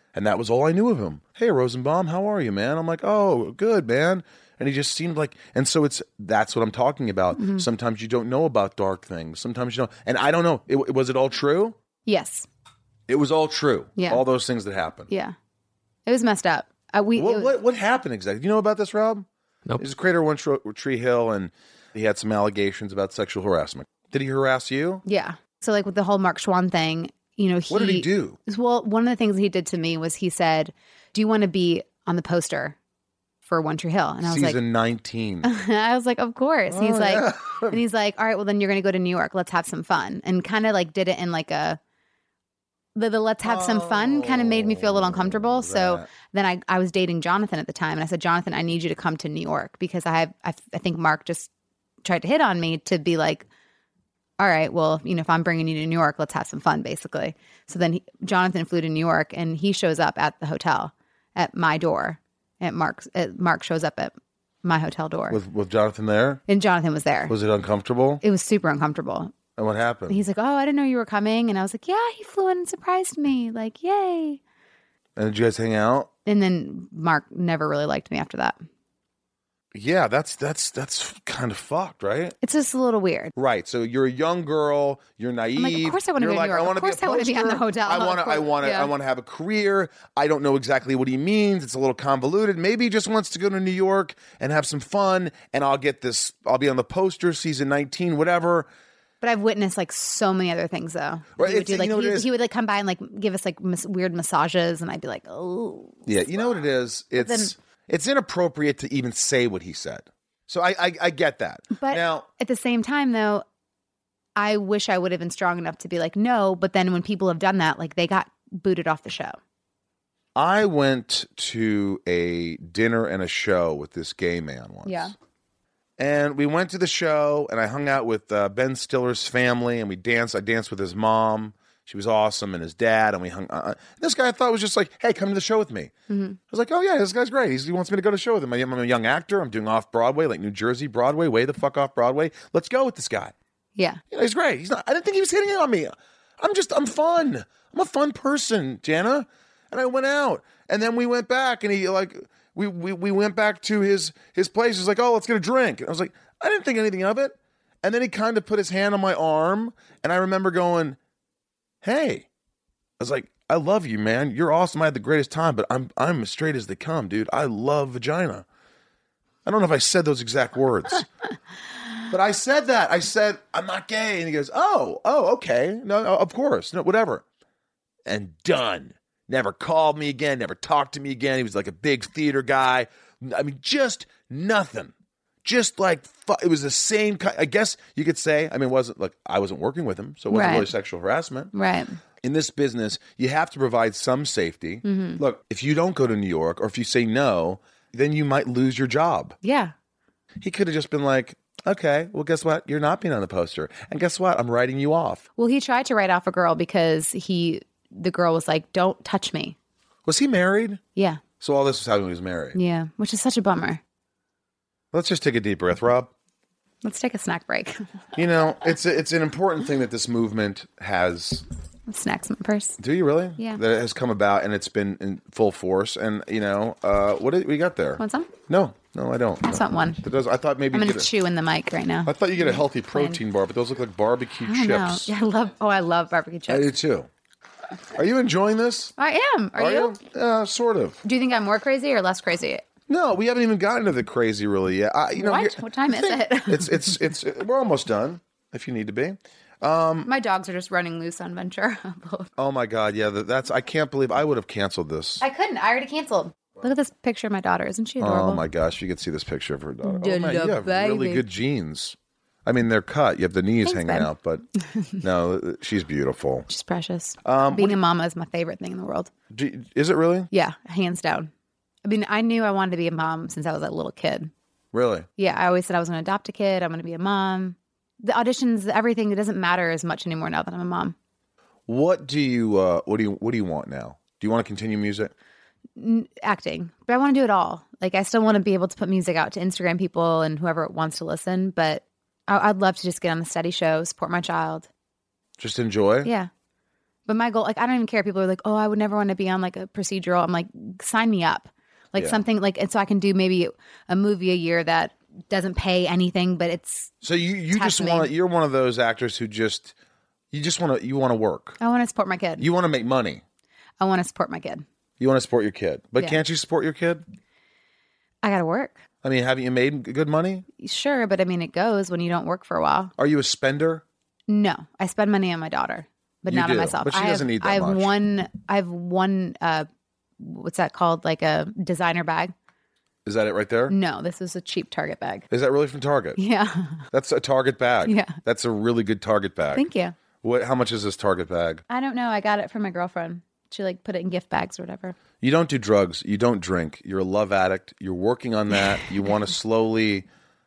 And that was all I knew of him. Hey, Rosenbaum, how are you, man? I'm like, oh, good, man. And he just seemed like, and so that's what I'm talking about. Mm-hmm. Sometimes you don't know about dark things. Sometimes you don't. And I don't know. Was it all true? Yes. It was all true. Yeah. All those things that happened. Yeah. It was messed up. What happened exactly? Do you know about this, Rob? Nope. He's a creator of One Tree Hill, and he had some allegations about sexual harassment. Did he harass you? Yeah. So like with the whole Mark Schwann thing, what did he do? Well, one of the things he did to me was he said, "Do you want to be on the poster for One Tree Hill?" And I was Season 19. I was like, "Of course." Oh, he's like, and he's like, "All right, well then you're going to go to New York. Let's have some fun." And kind of like did it in like the let's have some fun kind of made me feel a little uncomfortable. So then I was dating Jonathan at the time, and I said, "Jonathan, I need you to come to New York because I think Mark just tried to hit on me to be like, all right, well, if I'm bringing you to New York, let's have some fun, basically." So then Jonathan flew to New York, and he shows up at the hotel at my door. Mark shows up at my hotel door. With Jonathan there? And Jonathan was there. Was it uncomfortable? It was super uncomfortable. And what happened? He's like, "Oh, I didn't know you were coming." And I was like, "Yeah, he flew in and surprised me. Like, yay." And did you guys hang out? And then Mark never really liked me after that. Yeah, that's kind of fucked, right? It's just a little weird. Right. So you're a young girl, you're naive. I'm like, of course I want to go to New York. Of course I want to be on the hotel. I want to have a career. I don't know exactly what he means. It's a little convoluted. Maybe he just wants to go to New York and have some fun, and I'll be on the poster, season 19, whatever. But I've witnessed like so many other things though. Right. He would do like he would like come by and like give us like weird massages, and I'd be like, "Oh." Yeah, you know what it is? It's inappropriate to even say what he said. So I get that. But now, at the same time, though, I wish I would have been strong enough to be like, no. But then when people have done that, like they got booted off the show. I went to a dinner and a show with this gay man once. Yeah. And we went to the show, and I hung out with Ben Stiller's family, and we danced. I danced with his mom. She was awesome, and his dad, and we hung. This guy I thought was just like, "Hey, come to the show with me." Mm-hmm. I was like, "Oh yeah, this guy's great. He wants me to go to the show with him. I'm a young actor. I'm doing off Broadway, like New Jersey Broadway, way the fuck off Broadway. Let's go with this guy." Yeah, he's great. He's not. I didn't think he was hitting on me. I'm fun. I'm a fun person, Jana. And I went out, and then we went back, and he like we went back to his place. He's like, "Oh, let's get a drink." And I was like, I didn't think anything of it. And then he kind of put his hand on my arm, and I remember going, "Hey," I was like, "I love you, man. You're awesome. I had the greatest time, but I'm as straight as they come, dude. I love vagina." I don't know if I said those exact words, but I said that. I said, "I'm not gay." And he goes, oh, okay. No, of course. No, whatever. And done. Never called me again. Never talked to me again. He was like a big theater guy. I mean, just nothing. Just like, it was the same kind. I guess you could say, I mean, it wasn't like I wasn't working with him, so it wasn't really sexual harassment. Right. In this business, you have to provide some safety. Mm-hmm. Look, if you don't go to New York, or if you say no, then you might lose your job. Yeah. He could have just been like, "Okay, well, guess what? You're not being on the poster. And guess what? I'm writing you off." Well, he tried to write off a girl because the girl was like, "Don't touch me." Was he married? Yeah. So all this was happening when he was married. Yeah, which is such a bummer. Let's just take a deep breath, Rob. Let's take a snack break. It's an important thing that this movement has. Snacks in my purse. Do you really? Yeah. That it has come about, and it's been in full force. And what did we got there? Want some? No, I don't. I just want one. I thought maybe I'm going to chew in the mic right now. I thought you get a healthy protein bar, but those look like barbecue chips. Yeah, I love barbecue chips. I do too. Are you enjoying this? I am. Are you? Sort of. Do you think I'm more crazy or less crazy? No, we haven't even gotten to the crazy really yet. What time is it? It's we're almost done. If you need to be. My dogs are just running loose on Ventura. Oh my God, yeah, that's. I can't believe I would have canceled this. I couldn't. I already canceled. Look at this picture of my daughter. Isn't she adorable? Oh my gosh, you could see this picture of her daughter. Oh man, you have really good jeans. I mean, they're cut. You have the knees hanging out, but no, she's beautiful. She's precious. Being a mama is my favorite thing in the world. Is it really? Yeah, hands down. I mean, I knew I wanted to be a mom since I was a little kid. Really? Yeah, I always said I was going to adopt a kid. I'm going to be a mom. The auditions, everything, it doesn't matter as much anymore now that I'm a mom. What do you want now? Do you want to continue music? Acting, but I want to do it all. Like, I still want to be able to put music out to Instagram people and whoever wants to listen, but I'd love to just get on the steady show, support my child. Just enjoy? Yeah. But my goal, like, I don't even care. People are like, oh, I would never want to be on like a procedural. I'm like, sign me up. Like something like, and so I can do maybe a movie a year that doesn't pay anything, but it's. So you just want to, you're one of those actors who you want to work. I want to support my kid. You want to make money. I want to support my kid. You want to support your kid. But can't you support your kid? I got to work. I mean, haven't you made good money? Sure, but I mean, it goes when you don't work for a while. Are you a spender? No, I spend money on my daughter, but not on myself. But she doesn't need that much. I have one, what's that called? Like a designer bag. Is that it right there? No, this is a cheap Target bag. Is that really from Target? Yeah. That's a Target bag. Yeah. That's a really good Target bag. Thank you. How much is this Target bag? I don't know. I got it from my girlfriend. She like put it in gift bags or whatever. You don't do drugs. You don't drink. You're a love addict. You're working on that. You want to slowly.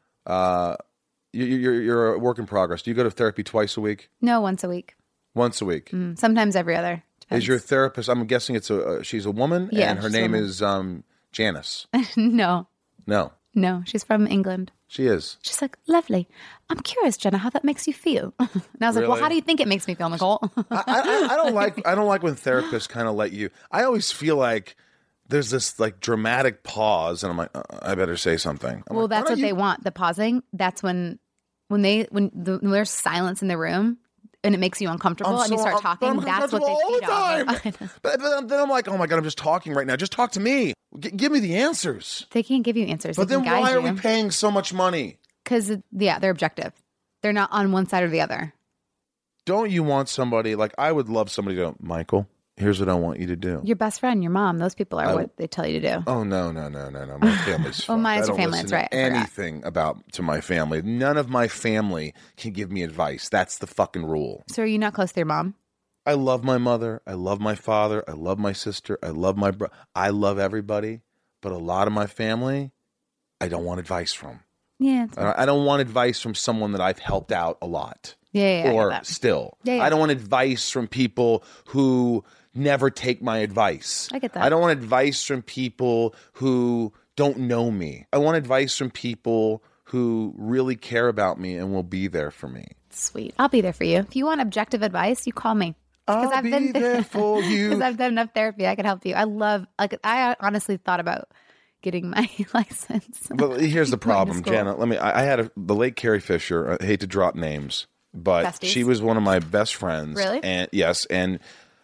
You're a work in progress. Do you go to therapy twice a week? No, once a week. Once a week. Sometimes every other. Depends. Is your therapist? I'm guessing she's a woman, Yeah, and her name is Janice. No. No, She's from England. she is. She's like, lovely. I'm curious, Jenna, how that makes you feel. And I was like, well, Really? how do you think it makes me feel, Nicole? I don't like when therapists kind of let you. I always feel like there's this like dramatic pause, and I'm like, I better say something. Well, that's what they want. The pausing. That's when there's silence in the room and it makes you uncomfortable and you start talking. That's what they feed off. But then I'm like, oh my God, I'm just talking right now. Just talk to me. Give me the answers. They can't give you answers. But then why are we paying so much money? Because, they're objective. They're not on one side or the other. Don't you want somebody, like I would love somebody to go, Michael, here's what I want you to do. Your best friend, your mom, those people are what they tell you to do. Oh, no. My family's Oh, mine is your family. That's right. Anything to my family. None of my family can give me advice. That's the fucking rule. So are you not close to your mom? I love my mother. I love my father. I love my sister. I love my brother. I love everybody. But a lot of my family, I don't want advice from. Yeah. I don't want advice from someone that I've helped out a lot. Yeah. Or still. Yeah. I don't want advice from people who never take my advice. I get that. I don't want advice from people who don't know me. I want advice from people who really care about me and will be there for me. Sweet. I'll be there for you. If you want objective advice, you call me. I'll be there for you. Because I've done enough therapy. I can help you. I honestly thought about getting my license. But here's the problem, Jana. I had the late Carrie Fisher. I hate to drop names, but Besties. She was one of my best friends. Really? And yes, and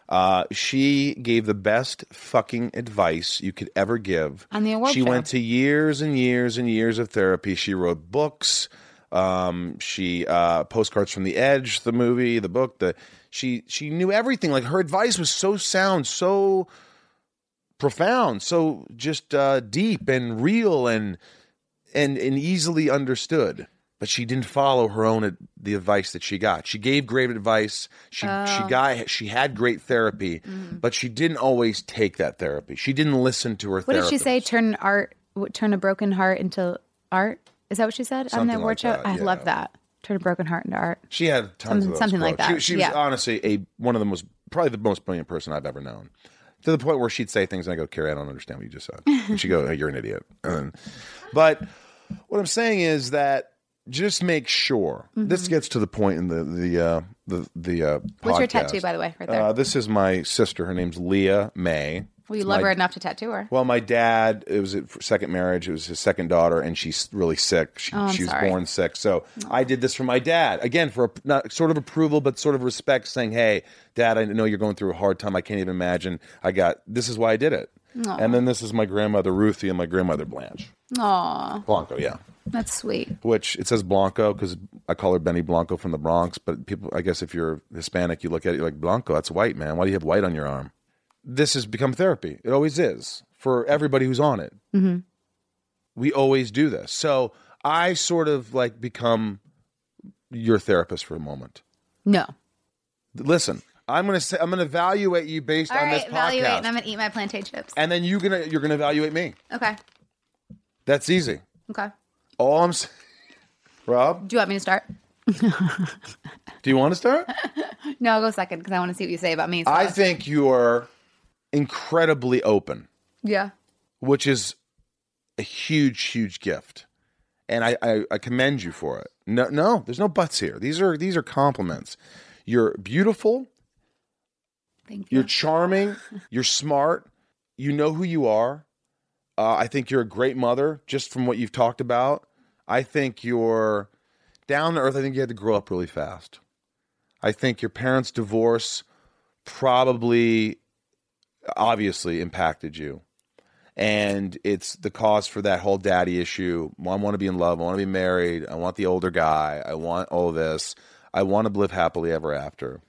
she gave the best fucking advice you could ever give. On the award She show. went to years and years and years of therapy. She wrote books. She Postcards from the Edge, the movie, the book. She knew everything. Like her advice was so sound, so profound, so just deep and real and easily understood. But she didn't follow the advice that she got. She gave great advice. She had great therapy, but she didn't always take that therapy. She didn't listen to her therapist. What did she say? Turn a broken heart into art? Is that what she said on the award show? I love that. Turn a broken heart into art. She had tons of those something quotes. like that. She was honestly one of the probably the most brilliant person I've ever known. To the point where she'd say things and I go, Carrie, I don't understand what you just said. And she'd go, hey, you're an idiot. But what I'm saying is that just make sure. This gets to the point in the podcast. What's your tattoo, by the way, right there? This is my sister. Her name's Leah May. Well, you love her enough to tattoo her. Well, my dad, it was a second marriage. It was his second daughter, and she's really sick. She was born sick. So I did this for my dad. Again, for not sort of approval, but sort of respect, saying, hey, Dad, I know you're going through a hard time. I can't even imagine. This is why I did it. Aww. And then this is my grandmother, Ruthie, and my grandmother, Blanche. Aw. Blanco, yeah. That's sweet. Which, it says Blanco because I call her Benny Blanco from the Bronx. But people, I guess if you're Hispanic, you look at it, you're like, Blanco, that's white, man. Why do you have white on your arm? This has become therapy. It always is for everybody who's on it. Mm-hmm. We always do this. So I sort of like become your therapist for a moment. No. Listen, I'm going to evaluate you based on this podcast. Evaluate, and I'm going to eat my plantain chips. And then you're going to evaluate me. Okay. That's easy. Okay. All I'm saying, Rob? Do you want me to start? Do you want to start? No, I'll go second because I want to see what you say about me. So. I think you're incredibly open. Yeah. Which is a huge, huge gift. And I commend you for it. No, there's no buts here. These are compliments. You're beautiful. Thank you. You're charming. You're smart. You know who you are. I think you're a great mother, just from what you've talked about. I think you're down to earth. I think you had to grow up really fast. I think your parents' divorce probably, obviously, impacted you. And it's the cause for that whole daddy issue. I want to be in love. I want to be married. I want the older guy. I want all this. I want to live happily ever after.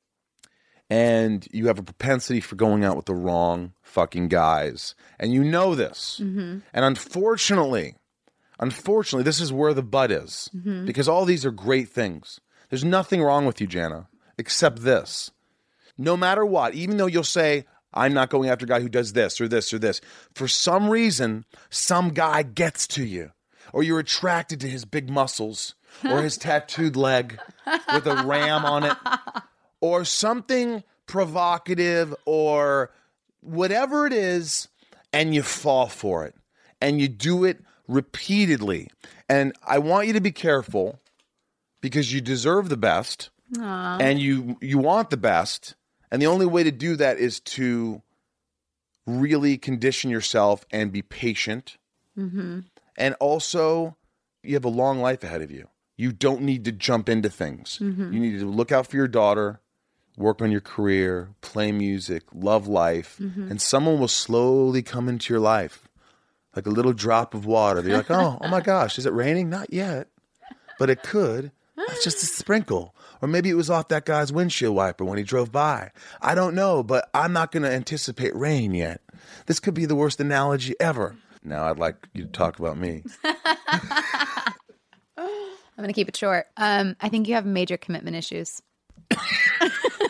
And you have a propensity for going out with the wrong fucking guys. And you know this. Mm-hmm. And unfortunately, this is where the but is. Mm-hmm. Because all these are great things. There's nothing wrong with you, Jana, except this. No matter what, even though you'll say, I'm not going after a guy who does this or this or this. For some reason, some guy gets to you. Or you're attracted to his big muscles. Or his tattooed leg with a ram on it. Or something provocative or whatever it is. And you fall for it. And you do it repeatedly. And I want you to be careful because you deserve the best. Aww. And you want the best. And the only way to do that is to really condition yourself and be patient. Mm-hmm. And also, you have a long life ahead of you. You don't need to jump into things. Mm-hmm. You need to look out for your daughter, work on your career, play music, love life. Mm-hmm. And someone will slowly come into your life like a little drop of water. You're like, oh my gosh, is it raining? Not yet. But it could. That's just a sprinkle. Or maybe it was off that guy's windshield wiper when he drove by. I don't know, but I'm not going to anticipate rain yet. This could be the worst analogy ever. Now I'd like you to talk about me. I'm going to keep it short. I think you have major commitment issues. You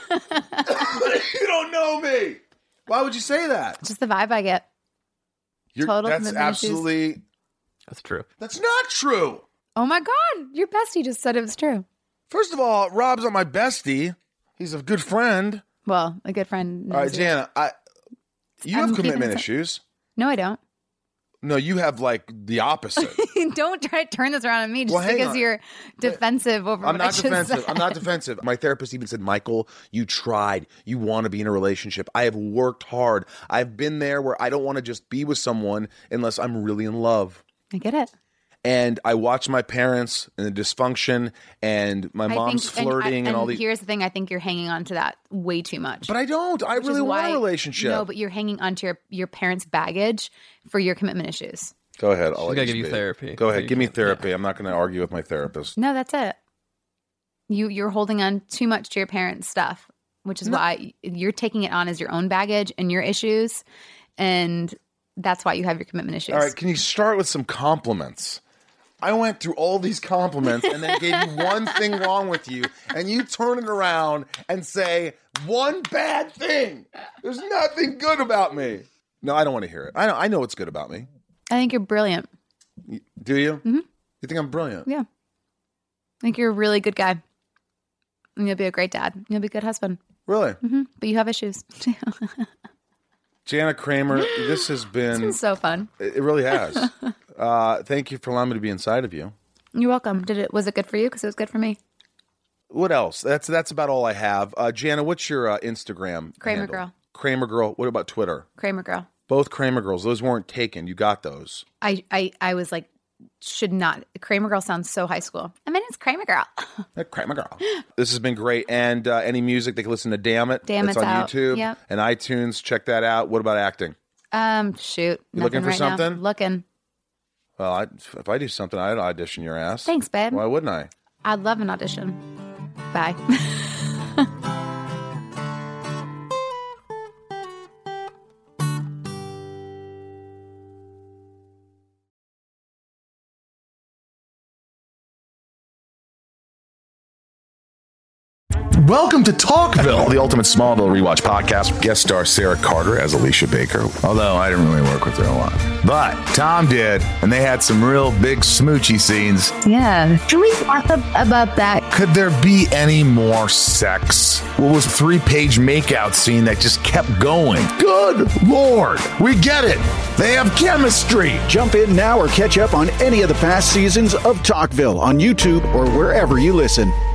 don't know me. Why would you say that? Just the vibe I get. Total that's commitment absolutely issues. That's true. That's not true. Oh my God. Your bestie just said it was true. First of all, Rob's not my bestie. He's a good friend. Well, a good friend. All right, Jana, you have commitment issues. No, I don't. No, you have like the opposite. Don't try to turn this around on me just because you're defensive over what I just said. I'm not defensive. My therapist even said, Michael, you tried. You want to be in a relationship. I have worked hard. I've been there where I don't want to just be with someone unless I'm really in love. I get it. And I watched my parents and the dysfunction and my mom's flirting and all these. Here's the thing. I think you're hanging on to that way too much. But I don't. I really want a relationship. No, but you're hanging on to your parents' baggage for your commitment issues. Go ahead. I'll give you therapy. Go ahead. Give me therapy. Yeah. I'm not going to argue with my therapist. No, that's it. You're holding on too much to your parents' stuff, which is why you're taking it on as your own baggage and your issues. And that's why you have your commitment issues. All right. Can you start with some compliments? I went through all these compliments and then gave you one thing wrong with you, and you turn it around and say one bad thing. There's nothing good about me. No, I don't want to hear it. I know what's good about me. I think you're brilliant. Do you? Mm-hmm. You think I'm brilliant? Yeah. I think you're a really good guy. And you'll be a great dad. You'll be a good husband. Really? Mm-hmm. But you have issues. Jana Kramer, this has been... It's been so fun. It really has. Thank you for allowing me to be inside of you. You're welcome. Was it good for you? Because it was good for me. What else? That's about all I have. Jana, what's your Instagram Kramer handle? Girl. Kramer Girl. What about Twitter? Kramer Girl. Both Kramer Girls. Those weren't taken. You got those. I was like, should not. Kramer Girl sounds so high school. I mean, it's Kramer Girl. Kramer Girl. This has been great. And any music, they can listen to Damn It. Damn It's on out. YouTube and iTunes. Check that out. What about acting? Shoot. You looking for right something? Now. Looking. Well, if I do something, I'd audition your ass. Thanks, babe. Why wouldn't I? I'd love an audition. Bye. Welcome to Talkville, the ultimate Smallville rewatch podcast. Guest star Sarah Carter as Alicia Baker, although I didn't really work with her a lot. But Tom did, and they had some real big smoochy scenes. Yeah. Can we talk about that? Could there be any more sex? What was a 3-page makeout scene that just kept going? Good Lord. We get it. They have chemistry. Jump in now or catch up on any of the past seasons of Talkville on YouTube or wherever you listen.